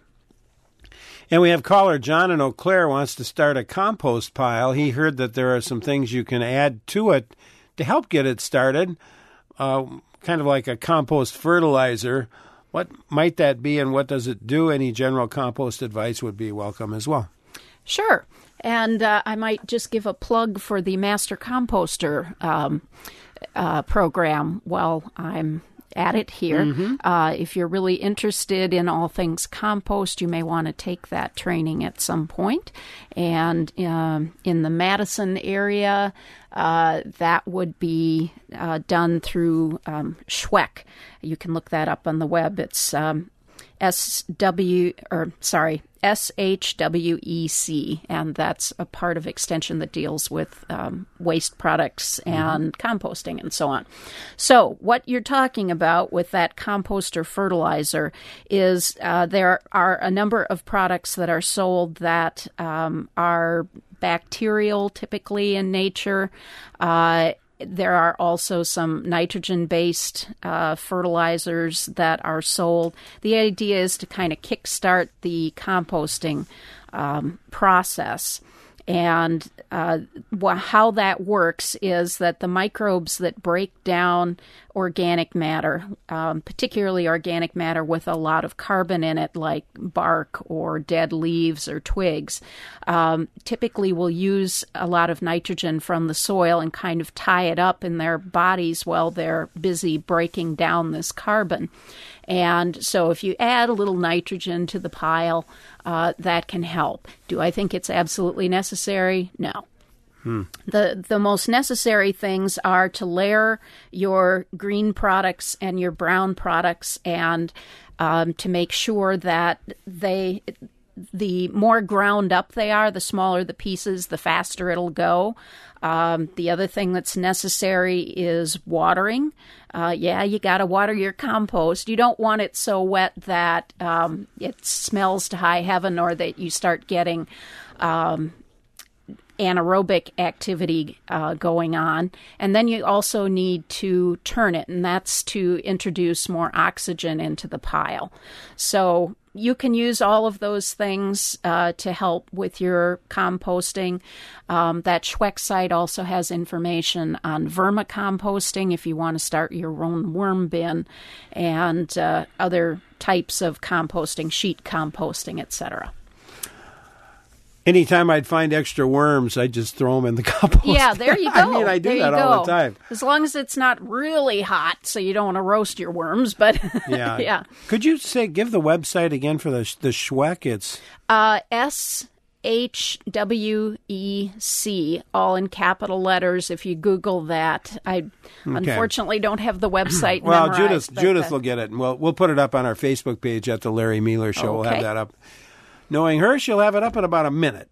And we have caller John in Eau Claire wants to start a compost pile. He heard that there are some things you can add to it to help get it started, uh, kind of like a compost fertilizer. What might that be and what does it do? Any general compost advice would be welcome as well. Sure. And uh, I might just give a plug for the Master Composter um, uh, program while I'm at it here. Mm-hmm. Uh, if you're really interested in all things compost, you may want to take that training at some point. And um, in the Madison area, uh, that would be uh, done through um, Schweck. You can look that up on the web. It's um, S W or sorry S H W E C, and that's a part of Extension that deals with um, waste products and mm-hmm. composting and so on. So what you're talking about with that composter fertilizer is uh, there are a number of products that are sold that um, are bacterial, typically in nature. Uh, There are also some nitrogen-based uh, fertilizers that are sold. The idea is to kind of kickstart the composting um, process. And uh, wh- how that works is that the microbes that break down organic matter, um, particularly organic matter with a lot of carbon in it, like bark or dead leaves or twigs, um, typically will use a lot of nitrogen from the soil and kind of tie it up in their bodies while they're busy breaking down this carbon. And so if you add a little nitrogen to the pile, uh, that can help. Do I think it's absolutely necessary? No. Hmm. The the most necessary things are to layer your green products and your brown products, and um, to make sure that they, the more ground up they are, the smaller the pieces, the faster it'll go. Um, the other thing that's necessary is watering. Uh, yeah, you got to water your compost. You don't want it so wet that um, it smells to high heaven, or that you start getting um, anaerobic activity uh, going on. And then you also need to turn it, and that's to introduce more oxygen into the pile. So you can use all of those things uh, to help with your composting. Um, that Schweck site also has information on vermicomposting if you want to start your own worm bin, and uh, other types of composting, sheet composting, et cetera. Anytime I'd find extra worms, I'd just throw them in the compost. Yeah, there you go. I mean, I do there that all the time. As long as it's not really hot, so you don't want to roast your worms. But yeah, yeah. Could you say give the website again for the the Schweck? It's uh, S H W E C, all in capital letters. If you Google that, I okay. unfortunately don't have the website. Well, memorized, Judith Judith the... will get it, and we'll we'll put it up on our Facebook page at the Larry Miller Show. Okay. We'll have that up. Knowing her, she'll have it up in about a minute.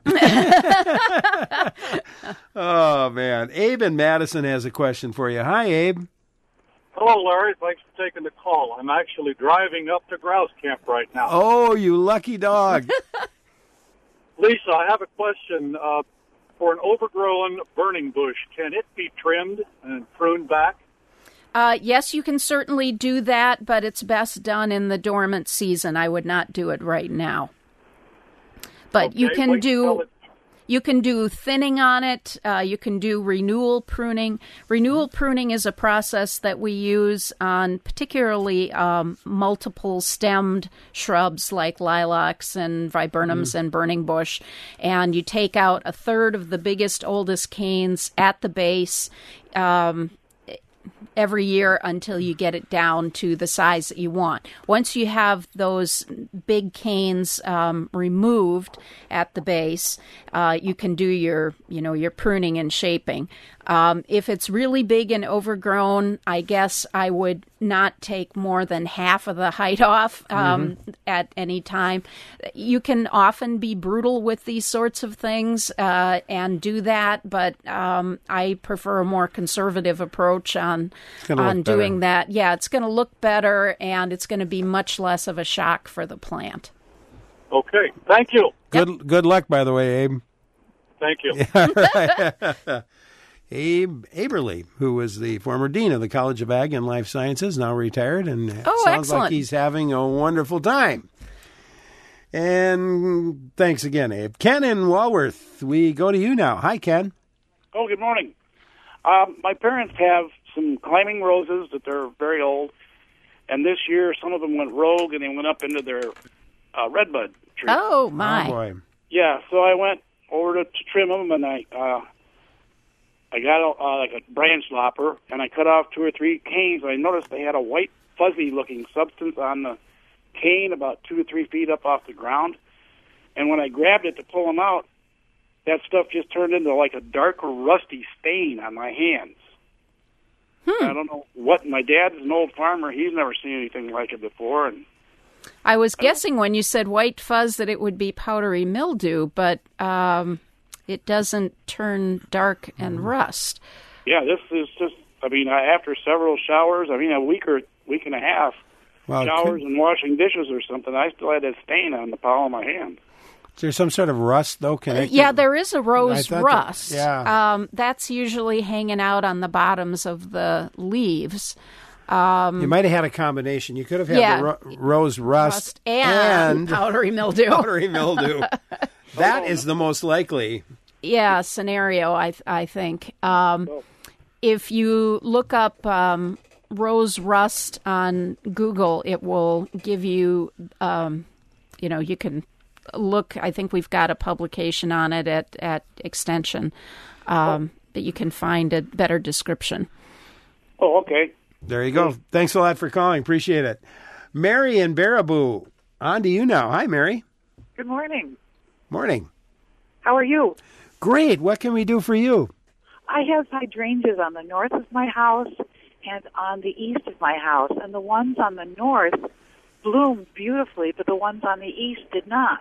Oh, man. Abe in Madison has a question for you. Hi, Abe. Hello, Larry. Thanks for taking the call. I'm actually driving up to grouse camp right now. Oh, you lucky dog. Lisa, I have a question. Uh, for an overgrown burning bush, can it be trimmed and pruned back? Uh, yes, you can certainly do that, but it's best done in the dormant season. I would not do it right now. But okay, you can wait, do it... you can do thinning on it. Uh, you can do renewal pruning. Renewal pruning is a process that we use on particularly um, multiple stemmed shrubs like lilacs and viburnums mm. and burning bush. And you take out a third of the biggest, oldest canes at the base Um, every year until you get it down to the size that you want. Once you have those big canes um, removed at the base, uh, you can do your, you know, your pruning and shaping. Um, if it's really big and overgrown, I guess I would not take more than half of the height off um, mm-hmm. at any time. You can often be brutal with these sorts of things uh, and do that, but um, I prefer a more conservative approach on on doing that. Yeah, it's going to look better, and it's going to be much less of a shock for the plant. Okay, thank you. Good, yep. Good luck, by the way, Abe. Thank you. Yeah, Abe Aberly, who was the former dean of the College of Ag and Life Sciences, now retired, and oh, sounds excellent. like he's having a wonderful time. And thanks again, Abe. Ken in Walworth, we go to you now. Hi, Ken. Oh, good morning. Um, my parents have some climbing roses that they're very old, and this year some of them went rogue and they went up into their uh, redbud tree. Oh, my. Oh, boy. Yeah, so I went over to, to trim them, and I... Uh, I got a, uh, like a branch lopper, and I cut off two or three canes. And I noticed they had a white, fuzzy-looking substance on the cane about two or three feet up off the ground. And when I grabbed it to pull them out, that stuff just turned into like a dark, rusty stain on my hands. Hmm. I don't know what. My dad is an old farmer. He's never seen anything like it before. And I was guessing when you said white fuzz that it would be powdery mildew, but... Um... it doesn't turn dark and rust. Yeah, this is just, I mean, after several showers, I mean, a week or week and a half, well, showers could... and washing dishes or something, I still had that stain on the palm of my hand. Is there some sort of rust, though, connected? Yeah, there is a rose rust. That, yeah. Um, that's usually hanging out on the bottoms of the leaves. Um, you might have had a combination. You could have had yeah, the ro- rose rust, rust and, and powdery mildew. Powdery mildew. That is the most likely. Yeah, scenario, I I think. Um, if you look up um, rose rust on Google, it will give you, um, you know, you can look. I think we've got a publication on it at, at Extension um, that you can find a better description. Oh, okay. There you go. Thanks a lot for calling. Appreciate it. Mary in Baraboo. On to you now. Hi, Mary. Good morning. Morning. How are you? Great. What can we do for you? I have hydrangeas on the north of my house and on the east of my house, and the ones on the north bloomed beautifully, but the ones on the east did not.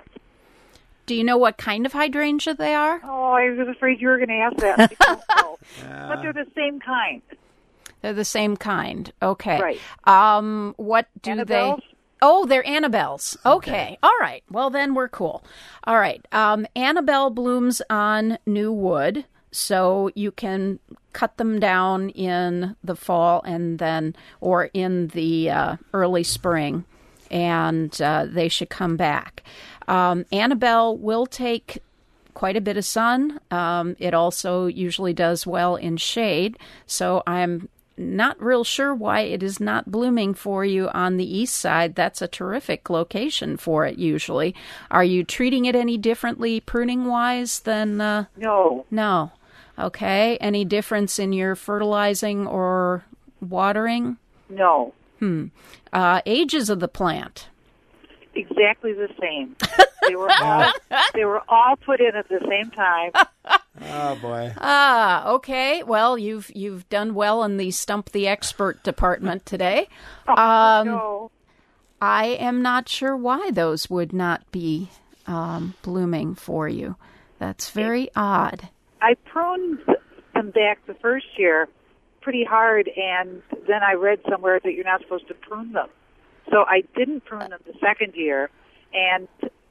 Do you know what kind of hydrangea they are? Oh, I was afraid you were going to ask that. I don't know. Uh, but they're the same kind. They're the same kind. Okay. Right. Um, what do Annabelles? they... Oh, they're Annabelles. Okay. okay. All right. Well, then we're cool. All right. Um, Annabelle blooms on new wood, so you can cut them down in the fall and then, or in the uh, early spring, and uh, they should come back. Um, Annabelle will take quite a bit of sun. Um, it also usually does well in shade, so I'm not real sure why it is not blooming for you on the east side. That's a terrific location for it usually. Are you treating it any differently pruning-wise than... Uh, no. No. Okay. Any difference in your fertilizing or watering? No. Hmm. Uh, ages of the plant? Exactly the same. They were all they were all put in at the same time. Oh boy. Ah, okay. Well, you've you've done well in the Stump the Expert department today. Oh, um, no. I am not sure why those would not be um, blooming for you. That's very odd. I pruned them back the first year pretty hard, and then I read somewhere that you're not supposed to prune them. So I didn't prune them the second year, and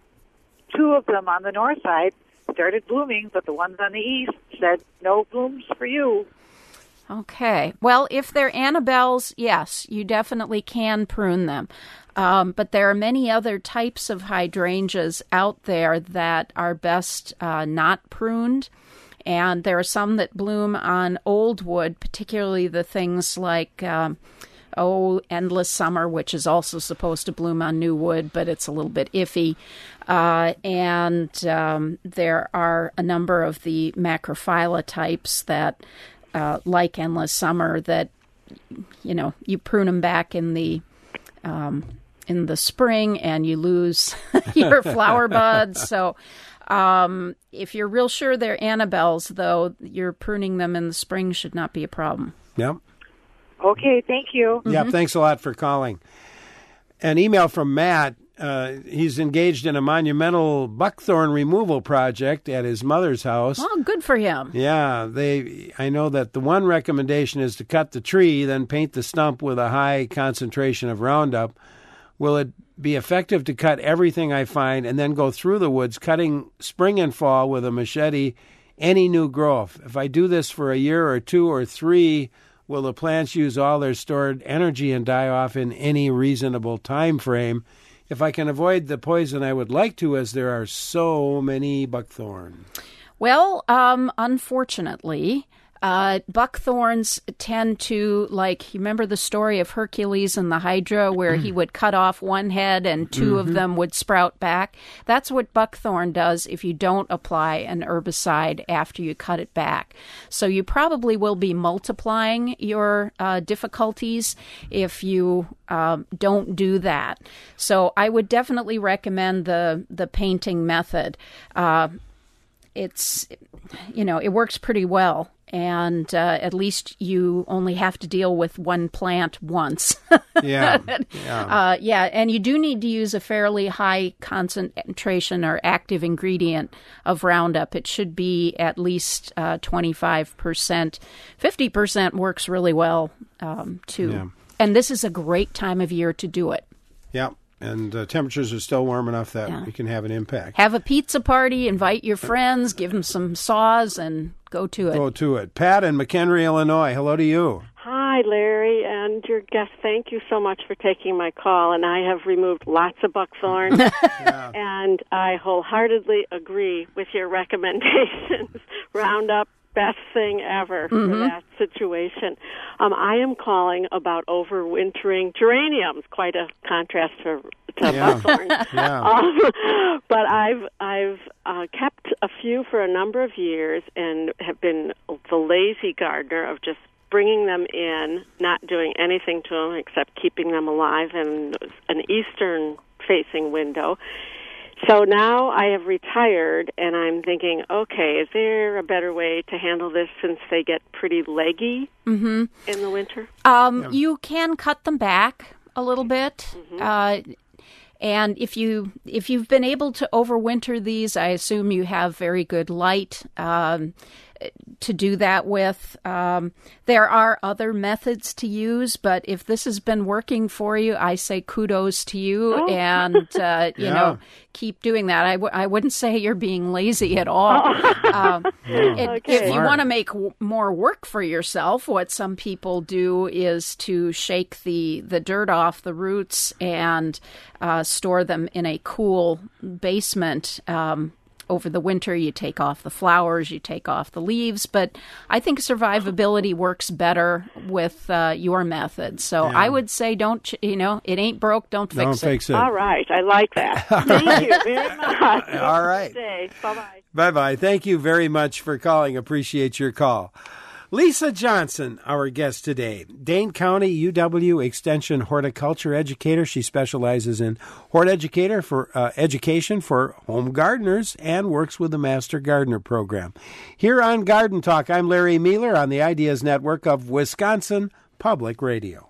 two of them on the north side started blooming, but the ones on the east said, no blooms for you. Okay. Well, if they're Annabelles, yes, you definitely can prune them. Um, but there are many other types of hydrangeas out there that are best uh, not pruned. And there are some that bloom on old wood, particularly the things like... Um, Oh, Endless Summer, which is also supposed to bloom on new wood, but it's a little bit iffy. Uh, and um, there are a number of the Macrophylla types that, uh, like Endless Summer, that, you know, you prune them back in the um, in the spring and you lose your flower buds. So um, if you're real sure they're Annabelles, though, you're pruning them in the spring should not be a problem. Yep. Okay, thank you. Yeah, Mm-hmm. thanks a lot for calling. An email from Matt. Uh, he's engaged in a monumental buckthorn removal project at his mother's house. Oh, good for him. Yeah, they. I know that the one recommendation is to cut the tree, then paint the stump with a high concentration of Roundup. Will it be effective to cut everything I find and then go through the woods, cutting spring and fall with a machete, any new growth? If I do this for a year or two or three, will the plants use all their stored energy and die off in any reasonable time frame? If I can avoid the poison, I would like to, as there are so many buckthorn. Well, um, unfortunately, uh, buckthorns tend to, like, you remember the story of Hercules and the Hydra, where he would cut off one head and two Mm-hmm. of them would sprout back? That's what buckthorn does if you don't apply an herbicide after you cut it back. So you probably will be multiplying your uh, difficulties if you um, don't do that. So I would definitely recommend the, the painting method. Uh, it's, you know, it works pretty well. And uh, at least you only have to deal with one plant once. Yeah. Yeah. Uh, yeah, and you do need to use a fairly high concentration or active ingredient of Roundup. It should be at least uh, twenty-five percent. fifty percent works really well, um, too. Yeah. And this is a great time of year to do it. Yeah, and uh, temperatures are still warm enough that Yeah. it can have an impact. Have a pizza party, invite your friends, give them some saws, and go to it. Go to it. Pat in McHenry, Illinois. Hello to you. Hi, Larry, and your guest. Thank you so much for taking my call. And I have removed lots of buckthorn, Yeah. and I wholeheartedly agree with your recommendations. Roundup, best thing ever for Mhm. that situation. Um, I am calling about overwintering geraniums. Quite a contrast to, to Yeah. buckthorn. Yeah. Um, but I've I've uh, kept a few for a number of years and have been the lazy gardener of just bringing them in, not doing anything to them except keeping them alive in an eastern-facing window. So now I have retired, and I'm thinking, okay, is there a better way to handle this since they get pretty leggy mm-hmm. in the winter? Um, yeah. You can cut them back a little bit. Mm-hmm. Uh, and if you if you've been able to overwinter these, I assume you have very good light um, to do that with. Um, there are other methods to use, but if this has been working for you, I say kudos to you, oh. and uh, you yeah. know, keep doing that. I, w- I wouldn't say you're being lazy at all. Oh. um, it, okay. If you want to make w- more work for yourself, what some people do is to shake the, the dirt off the roots and uh, store them in a cool basement. Um, Over the winter, you take off the flowers, you take off the leaves, but I think survivability works better with uh, your method. So yeah. I would say don't, ch- you know, it ain't broke, don't fix don't it. Fix it. All right, I like that. Thank you very much. All right. Bye-bye. Bye-bye. Thank you very much for calling. Appreciate your call. Lisa Johnson, our guest today, Dane County U W Extension horticulture educator. She specializes in hort educator for uh, education for home gardeners and works with the Master Gardener program. Here on Garden Talk, I'm Larry Mealer on the Ideas Network of Wisconsin Public Radio.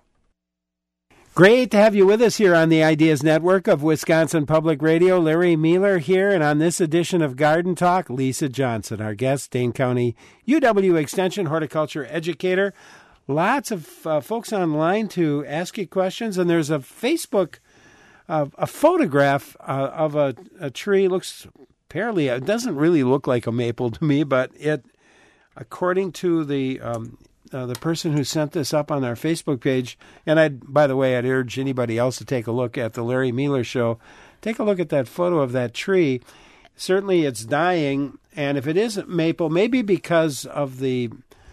Great to have you with us here on the Ideas Network of Wisconsin Public Radio. Larry Mealer here, and on this edition of Garden Talk, Lisa Johnson, our guest, Dane County U W Extension horticulture educator. Lots of uh, folks online to ask you questions, and there's a Facebook, uh, a photograph uh, of a, a tree. Looks apparently, it doesn't really look like a maple to me, but it, according to the um, Uh, the person who sent this up on our Facebook page, and I, by the way, I'd urge anybody else to take a look at the Larry Mealer Show. Take a look at that photo of that tree. Certainly, it's dying, and if it isn't maple, maybe because of the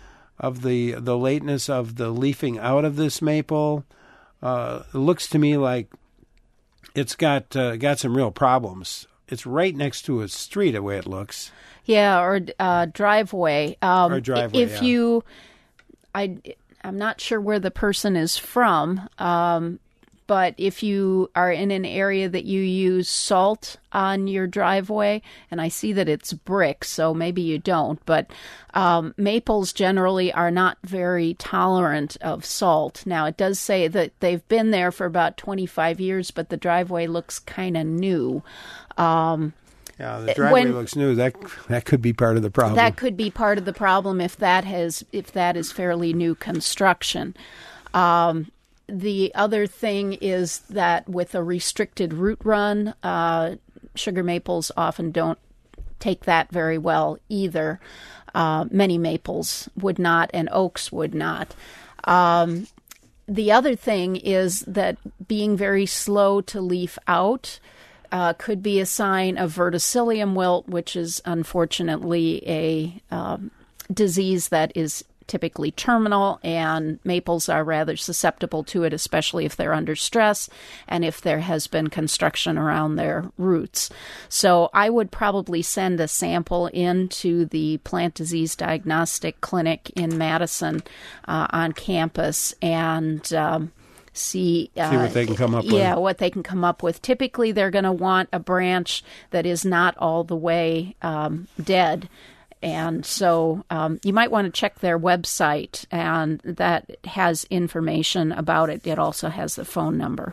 of the the lateness of the leafing out of this maple, uh, it looks to me like it's got uh, got some real problems. It's right next to a street, the way it looks. Yeah, or uh, driveway. Um, or driveway. If yeah. you I, I'm not sure where the person is from, um, but if you are in an area that you use salt on your driveway, and I see that it's brick, so maybe you don't, but um, maples generally are not very tolerant of salt. Now, it does say that they've been there for about twenty-five years, but the driveway looks kind of new. Um Yeah, the driveway when, looks new. That that could be part of the problem. That could be part of the problem if that has if that is fairly new construction. Um, the other thing is that with a restricted root run, uh, sugar maples often don't take that very well either. Uh, many maples would not, and oaks would not. Um, the other thing is that being very slow to leaf out Uh, could be a sign of verticillium wilt, which is unfortunately a um, disease that is typically terminal, and maples are rather susceptible to it, especially if they're under stress and if there has been construction around their roots. So I would probably send a sample into the Plant Disease Diagnostic Clinic in Madison uh, on campus and um, See, uh, see what they can come up yeah, with. Yeah, what they can come up with. Typically, they're going to want a branch that is not all the way um, dead. And so um, you might want to check their website, and that has information about it. It also has the phone number.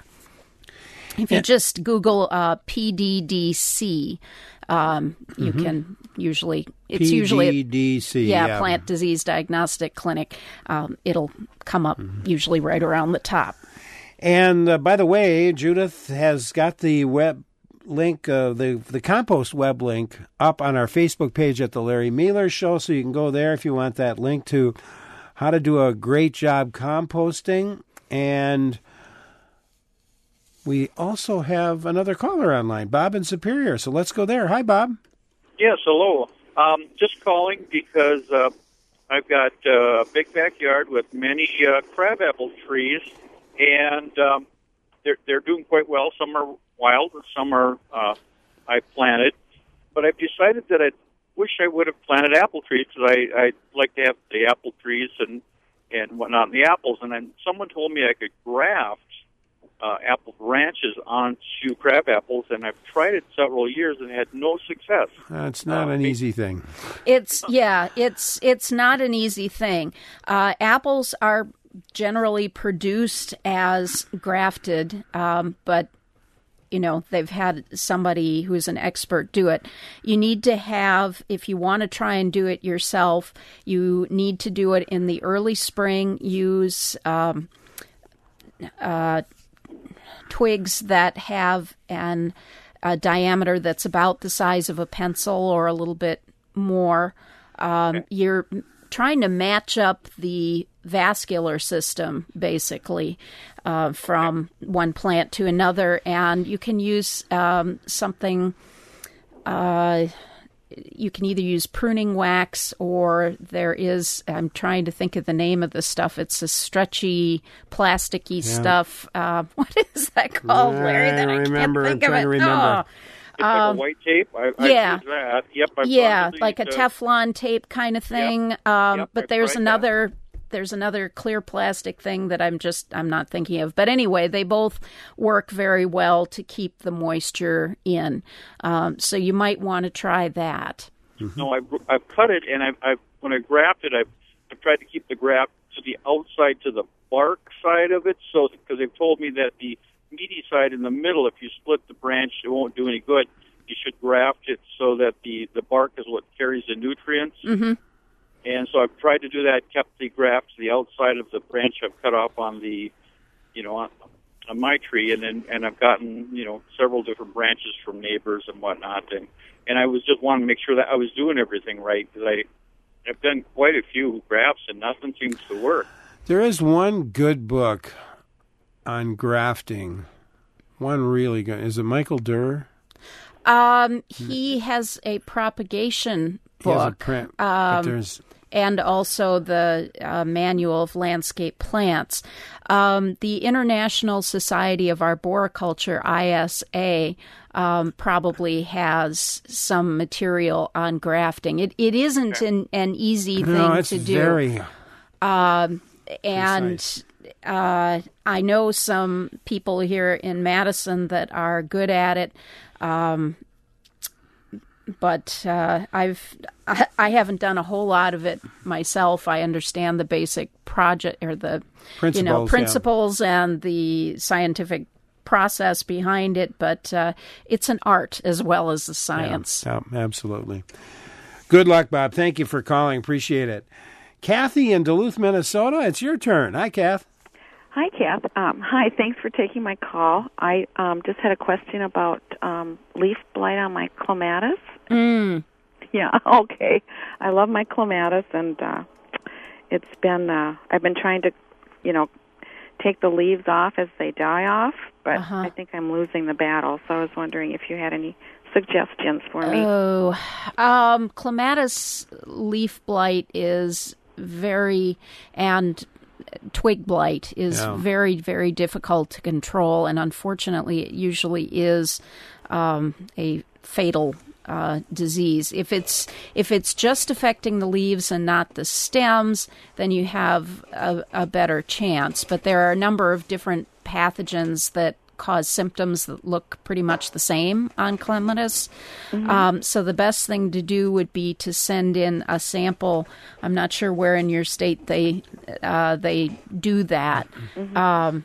If you yeah. just Google uh, P D D C, um, you mm-hmm. can usually, it's P D D C, usually, yeah, yeah, Plant Disease Diagnostic Clinic. Um, it'll come up mm-hmm. usually right around the top. And uh, by the way, Judith has got the web link, uh, the the compost web link up on our Facebook page at the Larry Mealer Show, so you can go there if you want that link to how to do a great job composting. And we also have another caller online, Bob in Superior. So let's go there. Hi, Bob. Yes, hello. Um, just calling because uh, I've got uh, a big backyard with many uh, crabapple trees, and um, they're they're doing quite well. Some are wild, and some are uh, I planted. But I've decided that I wish I would have planted apple trees because I I like to have the apple trees and and whatnot, and the apples. And then someone told me I could graft uh, apple branches onto crab apples, and I've tried it several years and had no success. Uh, it's not uh, an easy thing. It's yeah, it's it's not an easy thing. Uh, apples are generally produced as grafted, um, but you know, they've had somebody who's an expert do it. You need to have, if you want to try and do it yourself, you need to do it in the early spring. Use um, uh, twigs that have an a diameter that's about the size of a pencil or a little bit more. Um, okay. You're trying to match up the vascular system, basically, uh, from one plant to another. And you can use um, something, uh, you can either use pruning wax, or there is, I'm trying to think of the name of the stuff. It's a stretchy, plasticky yeah. stuff. Uh, what is that called, yeah, Larry? That I I remember. can't think I'm of trying it. to remember. Oh. It's like Um, a white tape. I, I yeah. used that. Yep. I yeah, like a to, Teflon tape kind of thing. Yep. Um, Yep, but I've there's tried another there's another clear plastic thing that I'm just I'm not thinking of. But anyway, they both work very well to keep the moisture in. Um, so you might want to try that. Mm-hmm. No, I've, I've cut it, and I've, I've when I grafted, I've, I've tried to keep the graft to the outside, to the bark side of it, so because they've told me that the meaty side in the middle, if you split the branch, it won't do any good. You should graft it so that the, the bark is what carries the nutrients. Mm-hmm. And so I've tried to do that, kept the graft to the outside of the branch I've cut off on the, you know, on, on my tree, and then and I've gotten, you know, several different branches from neighbors and whatnot, and and I was just wanting to make sure that I was doing everything right, because I I've done quite a few grafts and nothing seems to work. There is one good book on grafting. One really good. Is it Michael Durr? Um, he has a propagation book. He has a print, um, but there's... and also the uh, Manual of Landscape Plants. Um, the International Society of Arboriculture, I S A, um, probably has some material on grafting. It it isn't an, an easy thing no, it's to do. Very um, and uh, I know some people here in Madison that are good at it. Um, but uh, I've I, I haven't done a whole lot of it myself. I understand the basic project or the principles, you know principles yeah. and the scientific process behind it, but uh, it's an art as well as a science. Yeah, yeah, absolutely. Good luck, Bob. Thank you for calling. Appreciate it. Kathy in Duluth, Minnesota. It's your turn. Hi, Kath. Hi, Kath. Um, hi, thanks for taking my call. I um, just had a question about um, leaf blight on my clematis. Mm. Yeah, okay. I love my clematis, and uh, it's been, uh, I've been trying to, you know, take the leaves off as they die off, but uh-huh. I think I'm losing the battle, so I was wondering if you had any suggestions for me. Oh, um, clematis leaf blight is very, and twig blight is yeah. very, very difficult to control, and unfortunately it usually is um, a fatal uh, disease. If it's if it's just affecting the leaves and not the stems, then you have a, a better chance. But there are a number of different pathogens that cause symptoms that look pretty much the same on clematis. Mm-hmm. Um, so the best thing to do would be to send in a sample. I'm not sure where in your state they uh, they do that, mm-hmm. um,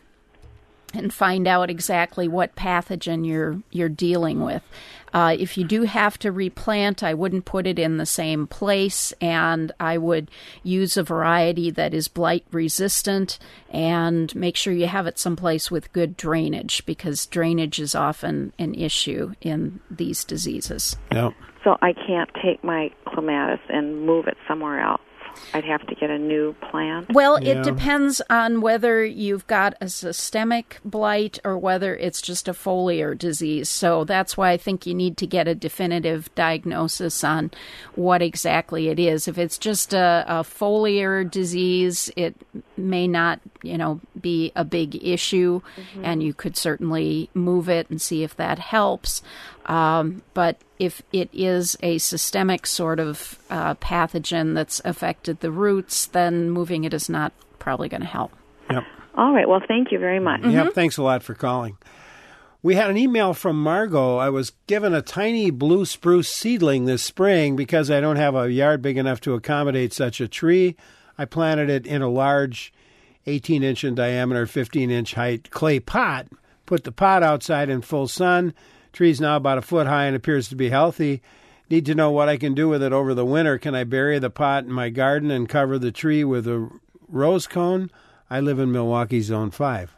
and find out exactly what pathogen you're you're dealing with. Uh, if you do have to replant, I wouldn't put it in the same place, and I would use a variety that is blight resistant, and make sure you have it someplace with good drainage, because drainage is often an issue in these diseases. Yep. So I can't take my clematis and move it somewhere else. I'd have to get a new plant. Well, yeah. it depends on whether you've got a systemic blight or whether it's just a foliar disease. So that's why I think you need to get a definitive diagnosis on what exactly it is. If it's just a, a foliar disease, it may not, you know, be a big issue, mm-hmm. and you could certainly move it and see if that helps. Um, but if it is a systemic sort of uh, pathogen that's affected the roots, then moving it is not probably going to help. Yep. All right. Well, thank you very much. Mm-hmm. Yep. Thanks a lot for calling. We had an email from Margot. I was given a tiny blue spruce seedling this spring because I don't have a yard big enough to accommodate such a tree. I planted it in a large eighteen inch in diameter, fifteen inch height clay pot. Put the pot outside in full sun. Tree's now about a foot high and appears to be healthy. Need to know what I can do with it over the winter. Can I bury the pot in my garden and cover the tree with a rose cone? I live in Milwaukee, Zone five.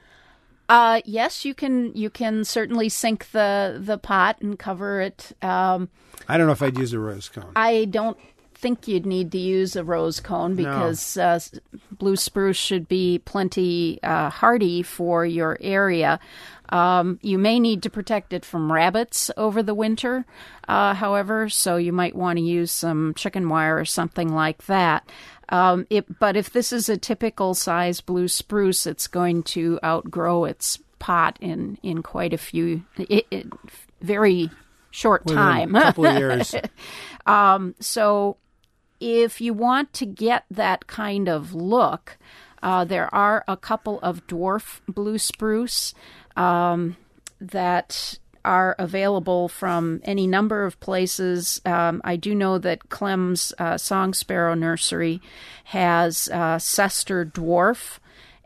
Uh, yes, you can. You can certainly sink the the pot and cover it. Um, I don't know if I'd use a rose cone. I don't think you'd need to use a rose cone because no. uh, blue spruce should be plenty uh, hardy for your area. Um, you may need to protect it from rabbits over the winter, uh, however, so you might want to use some chicken wire or something like that. Um, it, but if this is a typical size blue spruce, it's going to outgrow its pot in, in quite a few, it, it, very short Within time. a couple of years. um, so if you want to get that kind of look, uh, there are a couple of dwarf blue spruce um, that are available from any number of places. Um, I do know that Clem's uh, Song Sparrow Nursery has uh, Cester Dwarf,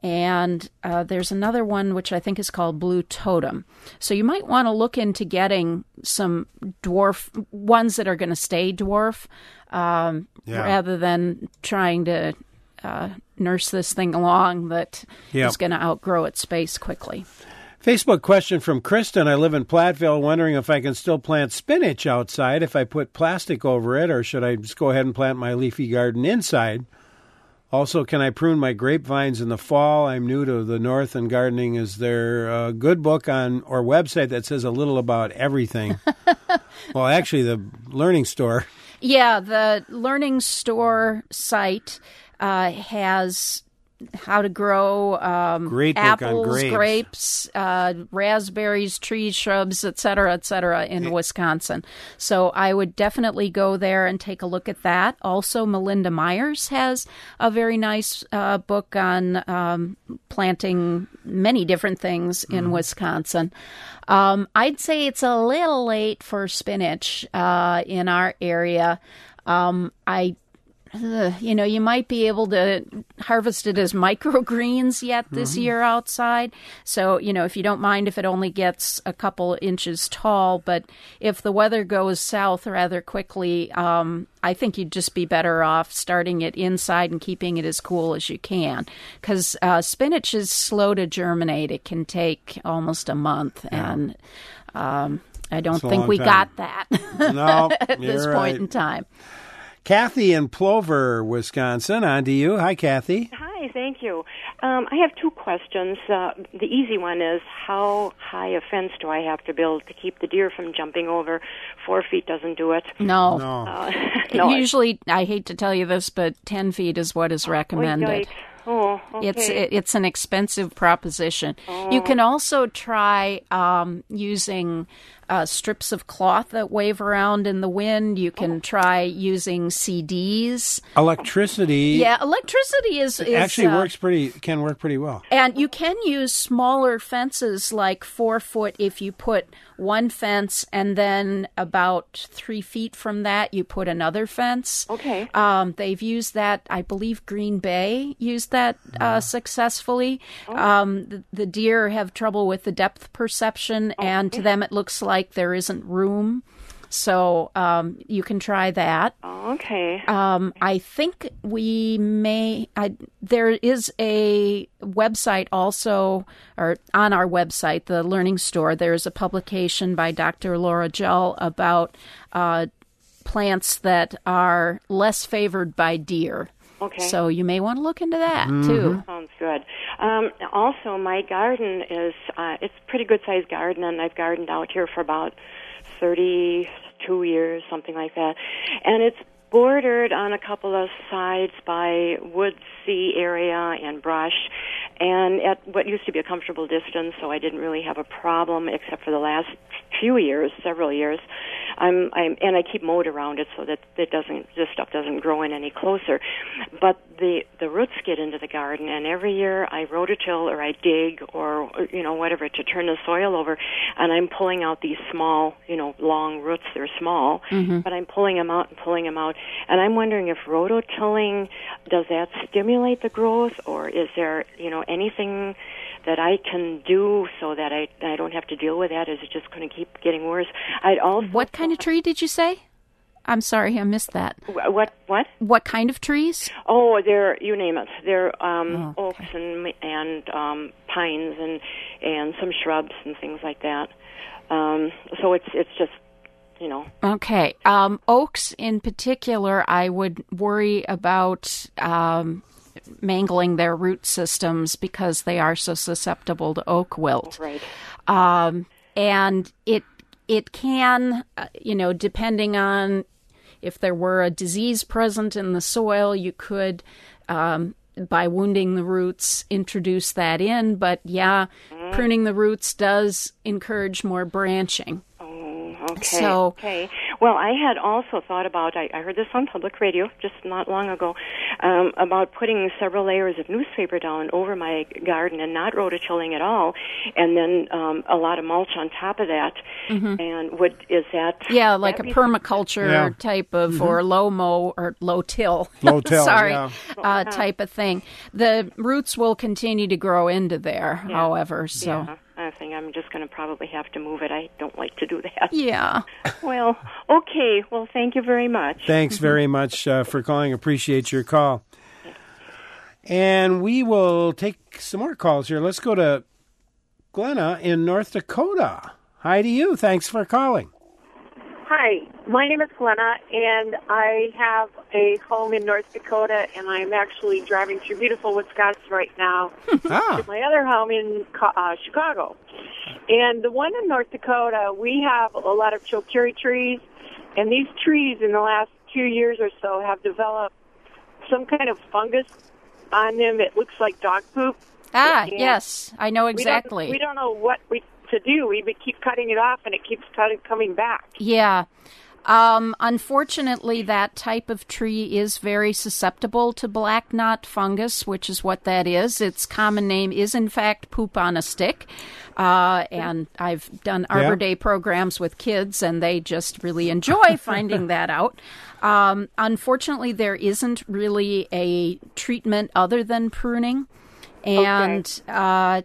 and uh, there's another one which I think is called Blue Totem. So you might want to look into getting some dwarf, ones that are going to stay dwarf, um, yeah. rather than trying to uh, nurse this thing along that yep. is going to outgrow its space quickly. Facebook question from Kristen. I live in Platteville, wondering if I can still plant spinach outside if I put plastic over it, or should I just go ahead and plant my leafy garden inside? Also, can I prune my grapevines in the fall? I'm new to the north and gardening. Is there a good book on or website that says a little about everything? Well, actually, the Learning Store. Yeah, the Learning Store site uh, has how to grow um, Great book apples, on grapes, grapes uh, raspberries, trees, shrubs, et cetera, et cetera, in yeah. Wisconsin. So I would definitely go there and take a look at that. Also, Melinda Myers has a very nice uh, book on um, planting many different things in mm. Wisconsin. Um, I'd say it's a little late for spinach uh, in our area. Um, I Uh, you know, you might be able to harvest it as microgreens yet this mm-hmm. year outside. So, you know, if you don't mind if it only gets a couple inches tall, but if the weather goes south rather quickly, um, I think you'd just be better off starting it inside and keeping it as cool as you can. Because uh, spinach is slow to germinate. It can take almost a month. Yeah. And um, I don't think we time. got that no, at this right. point in time. Kathy in Plover, Wisconsin. On to you. Hi, Kathy. Hi, thank you. Um, I have two questions. Uh, the easy one is, how high a fence do I have to build to keep the deer from jumping over? Four feet doesn't do it. No. No. Uh, no Usually, I hate to tell you this, but ten feet is what is recommended. Oh, okay. It's it, it's an expensive proposition. Oh. You can also try um, using uh, strips of cloth that wave around in the wind. You can oh. try using C Ds. Electricity. Yeah, electricity is, is actually uh, works pretty can work pretty well. And you can use smaller fences, like four foot, if you put one fence and then about three feet from that you put another fence. Okay. Um, they've used that. I believe Green Bay used that uh, successfully. Oh. Um, the, the deer have trouble with the depth perception, oh, and to them it looks like there isn't room. So um, you can try that. Okay. Um, I think we may. I, there is a website also, or on our website, the Learning Store. There is a publication by Doctor Laura Gell about uh, plants that are less favored by deer. Okay. So you may want to look into that mm-hmm. too. Sounds good. Um, also, my garden is uh, it's a pretty good sized garden, and I've gardened out here for about thirty-two years, something like that. And it's bordered on a couple of sides by woodsy area and brush, and at what used to be a comfortable distance, so I didn't really have a problem except for the last few years, several years. I'm, I'm, and I keep moat around it so that it doesn't, this stuff doesn't grow in any closer. But the the roots get into the garden, and every year I rototill or I dig or, or you know whatever to turn the soil over, and I'm pulling out these small, you know, long roots. They're small, Mhm. but I'm pulling them out and pulling them out, and I'm wondering if rototilling, does that stimulate the growth, or is there, you know, anything that I can do so that I I don't have to deal with that? Is it just going to keep getting worse? I'd also What kind of tree did you say? I'm sorry, I missed that. Wh- What what? What kind of trees? Oh, they're, you name it. They're um, Oh, oaks and and um, pines and and some shrubs and things like that. Um, so it's it's just, you know. Okay. Um, oaks in particular, I would worry about um, mangling their root systems because they are so susceptible to oak wilt. Right. Um, and it it can, uh, you know, depending on if there were a disease present in the soil, you could, um, by wounding the roots, introduce that in. But yeah, Mm. pruning the roots does encourage more branching. Okay. So- okay. Well, I had also thought about, I, I heard this on public radio just not long ago, um, about putting several layers of newspaper down over my garden and not rototilling at all, and then um, a lot of mulch on top of that. Mhm. And would, is that... Yeah, like a that be- permaculture Yeah. type of, Mhm. or low mow or low till. Low till, Sorry, yeah. uh, type of thing. The roots will continue to grow into there, Yeah. however. So Yeah, I think I'm just going to probably have to move it. I don't like to do that. yeah. Well, okay. Well, thank you very much. Thanks very much uh, for calling. Appreciate your call. And we will take some more calls here. Let's go to Glenna in North Dakota. Hi to you. Thanks for calling. Hi, my name is Glenna, and I have a home in North Dakota, and I'm actually driving through beautiful Wisconsin right now Ah. to my other home in uh, Chicago. And the one in North Dakota, we have a lot of chokecherry trees, and these trees in the last two years or so have developed some kind of fungus on them. It looks like dog poop. Ah, And yes, I know we don't- exactly. We don't, know what we to do. We keep cutting it off, and it keeps cutting, coming back. Yeah. Um, unfortunately, that type of tree is very susceptible to black knot fungus, which is what that is. Its common name is, in fact, poop on a stick. Uh, and I've done Arbor Yeah. Day programs with kids, and they just really enjoy finding that out. Um, unfortunately, there isn't really a treatment other than pruning. And uh,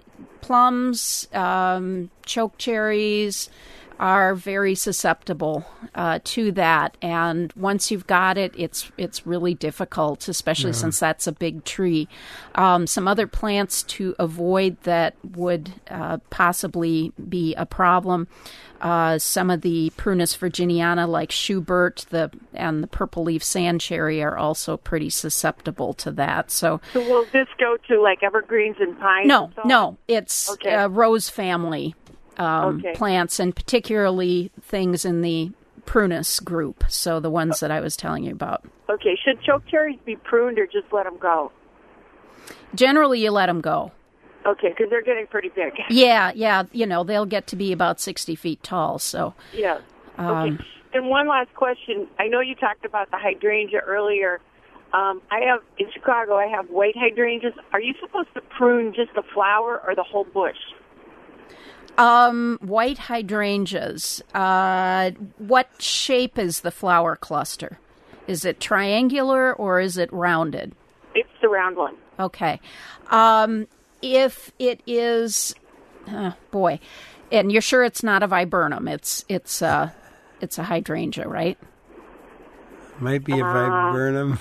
plums, um, choke cherries are very susceptible uh, to that, and once you've got it, it's it's really difficult, especially Yeah. since that's a big tree. Um, some other plants to avoid that would uh, possibly be a problem. Uh, some of the Prunus virginiana, like Schubert, the and the purple leaf sand cherry, are also pretty susceptible to that. So. So will this go to like evergreens and pines? No, and so on? no, it's Okay. uh, rose family um, Okay. plants, and particularly things in the Prunus group. So the ones that I was telling you about. Okay, should choke cherries be pruned or just let them go? Generally, you let them go. Okay, because they're getting pretty big. Yeah, yeah, you know, they'll get to be about sixty feet tall. So, Yeah. um, Okay. And one last question. I know you talked about the hydrangea earlier. Um, I have in Chicago. I have white hydrangeas. Are you supposed to prune just the flower or the whole bush? um, white hydrangeas. Uh, what shape is the flower cluster? Is it triangular or is it rounded? It's the round one. Okay. Um, if it is, uh, boy, and you're sure it's not a viburnum? It's it's uh, it's a hydrangea, right? Might be a Uh, viburnum.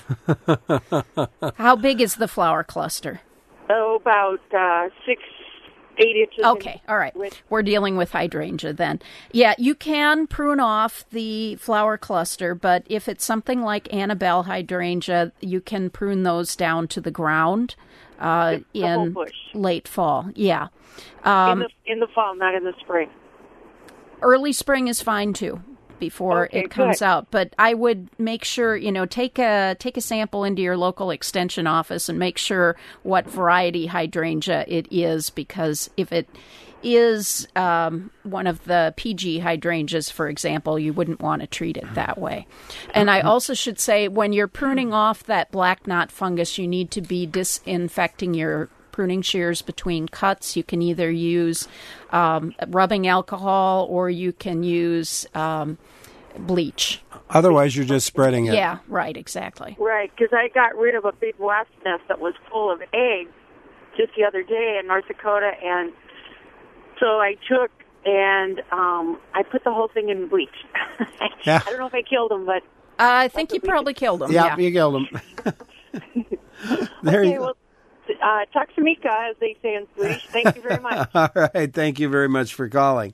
How big is the flower cluster? Oh, about uh, six, eight inches. Okay, all right. We're dealing with hydrangea then. Yeah, you can prune off the flower cluster, but if it's something like Annabelle hydrangea, you can prune those down to the ground uh, The whole in bush. late fall. Yeah. in Um, the in the fall, not in the spring. early spring is fine too before Okay, it comes good. out, but I would make sure, you know, take a take a sample into your local extension office and make sure what variety hydrangea it is, because if it is um, one of the P G hydrangeas, for example, you wouldn't want to treat it that way. And I also should say, when you're pruning off that black knot fungus, you need to be disinfecting your pruning shears between cuts. You can either use um, rubbing alcohol or you can use um, bleach. Otherwise, you're just spreading it. Yeah, right, exactly. Right, because I got rid of a big wasp nest that was full of eggs just the other day in North Dakota, and so I took and um, I put the whole thing in bleach. Yeah. I don't know if I killed them, but... Uh, I think you probably killed them. Yeah, Yeah, you killed them. There okay, you go. well, uh, Taxamica, as they say in Swedish. Thank you very much. All right. Thank you very much for calling.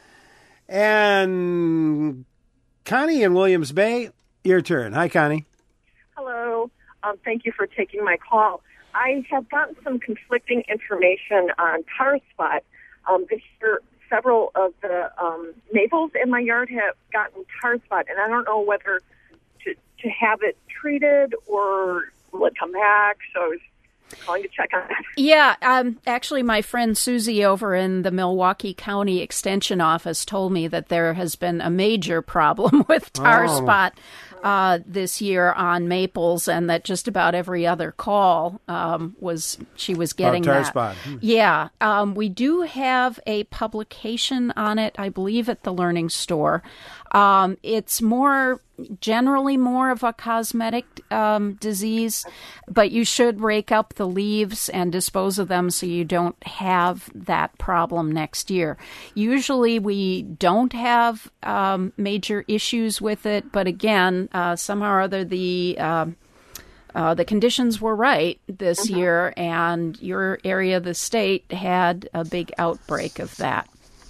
And Connie in Williams Bay, your turn. Hi, Connie. Hello. Um, thank you for taking my call. I have gotten some conflicting information on tar spot. Um, this year, several of the um, maples in my yard have gotten tar spot, and I don't know whether to, to have it treated or will it come back. So I was calling to check on that. Yeah, um, actually, my friend Susie over in the Milwaukee County Extension Office told me that there has been a major problem with tar Oh. spot uh, this year on maples, and that just about every other call um, was she was getting tar that. spot. Hmm. Yeah, um, we do have a publication on it, I believe, at the Learning Store. Um, it's more generally more of a cosmetic um, disease, but you should rake up the leaves and dispose of them so you don't have that problem next year. Usually we don't have um, major issues with it, but again, uh, somehow or other the um uh, the conditions were right this Mhm. year, and your area of the state had a big outbreak of that.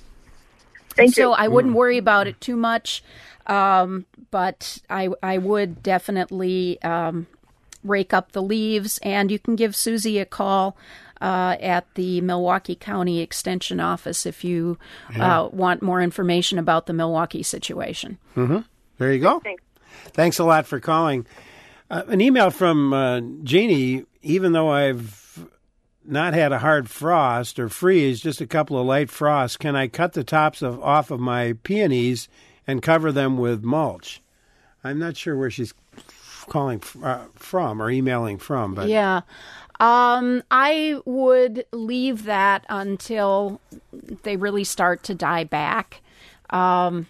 Thank so you. I wouldn't worry about it too much, um, but I I would definitely um, rake up the leaves, and you can give Susie a call uh, at the Milwaukee County Extension Office if you Yeah. uh, want more information about the Milwaukee situation. Mm-hmm. There you go. Thanks. Thanks a lot for calling. Uh, an email from uh, Jeannie, even though I've not had a hard frost or freeze, just a couple of light frosts, can I cut the tops of off of my peonies and cover them with mulch? I'm not sure where she's calling uh, from or emailing from, but Yeah. Um, I would leave that until they really start to die back. Um,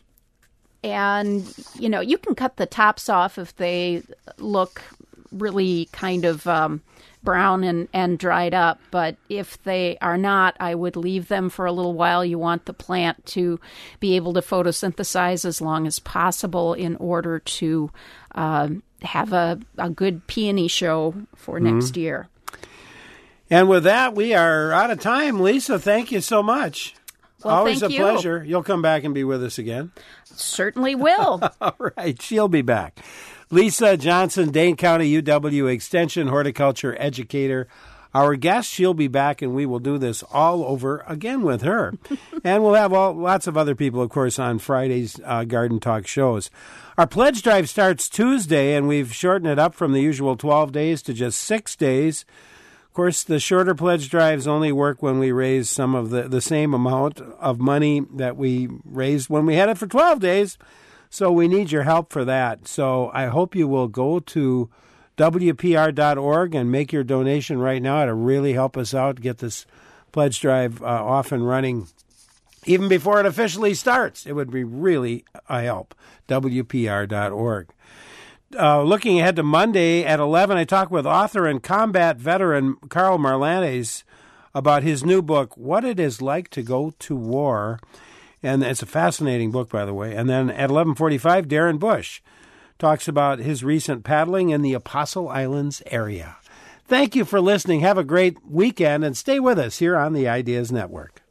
and, you know, you can cut the tops off if they look really kind of um, brown and, and dried up. But if they are not, I would leave them for a little while. You want the plant to be able to photosynthesize as long as possible in order to uh, have a, a good peony show for Mhm. next year. And with that, we are out of time. Lisa, thank you so much. Well, Always thank a you. pleasure. You'll come back and be with us again. Certainly will. All right, she'll be back. Lisa Johnson, Dane County U W Extension horticulture educator. Our guest, she'll be back, and we will do this all over again with her. And we'll have all, lots of other people, of course, on Friday's uh, Garden Talk shows. Our pledge drive starts Tuesday, and we've shortened it up from the usual twelve days to just six days. Of course, the shorter pledge drives only work when we raise some of the, the same amount of money that we raised when we had it for twelve days. So we need your help for that. So I hope you will go to W P R dot org and make your donation right now. It'll really help us out, get this pledge drive uh, off and running even before it officially starts. It would be really a help. W P R dot org. Uh, looking ahead to Monday at eleven, I talk with author and combat veteran Carl Marlantes about his new book, What It Is Like to Go to War. And it's a fascinating book, by the way. And then at eleven forty-five, Darren Bush talks about his recent paddling in the Apostle Islands area. Thank you for listening. Have a great weekend and stay with us here on the Ideas Network.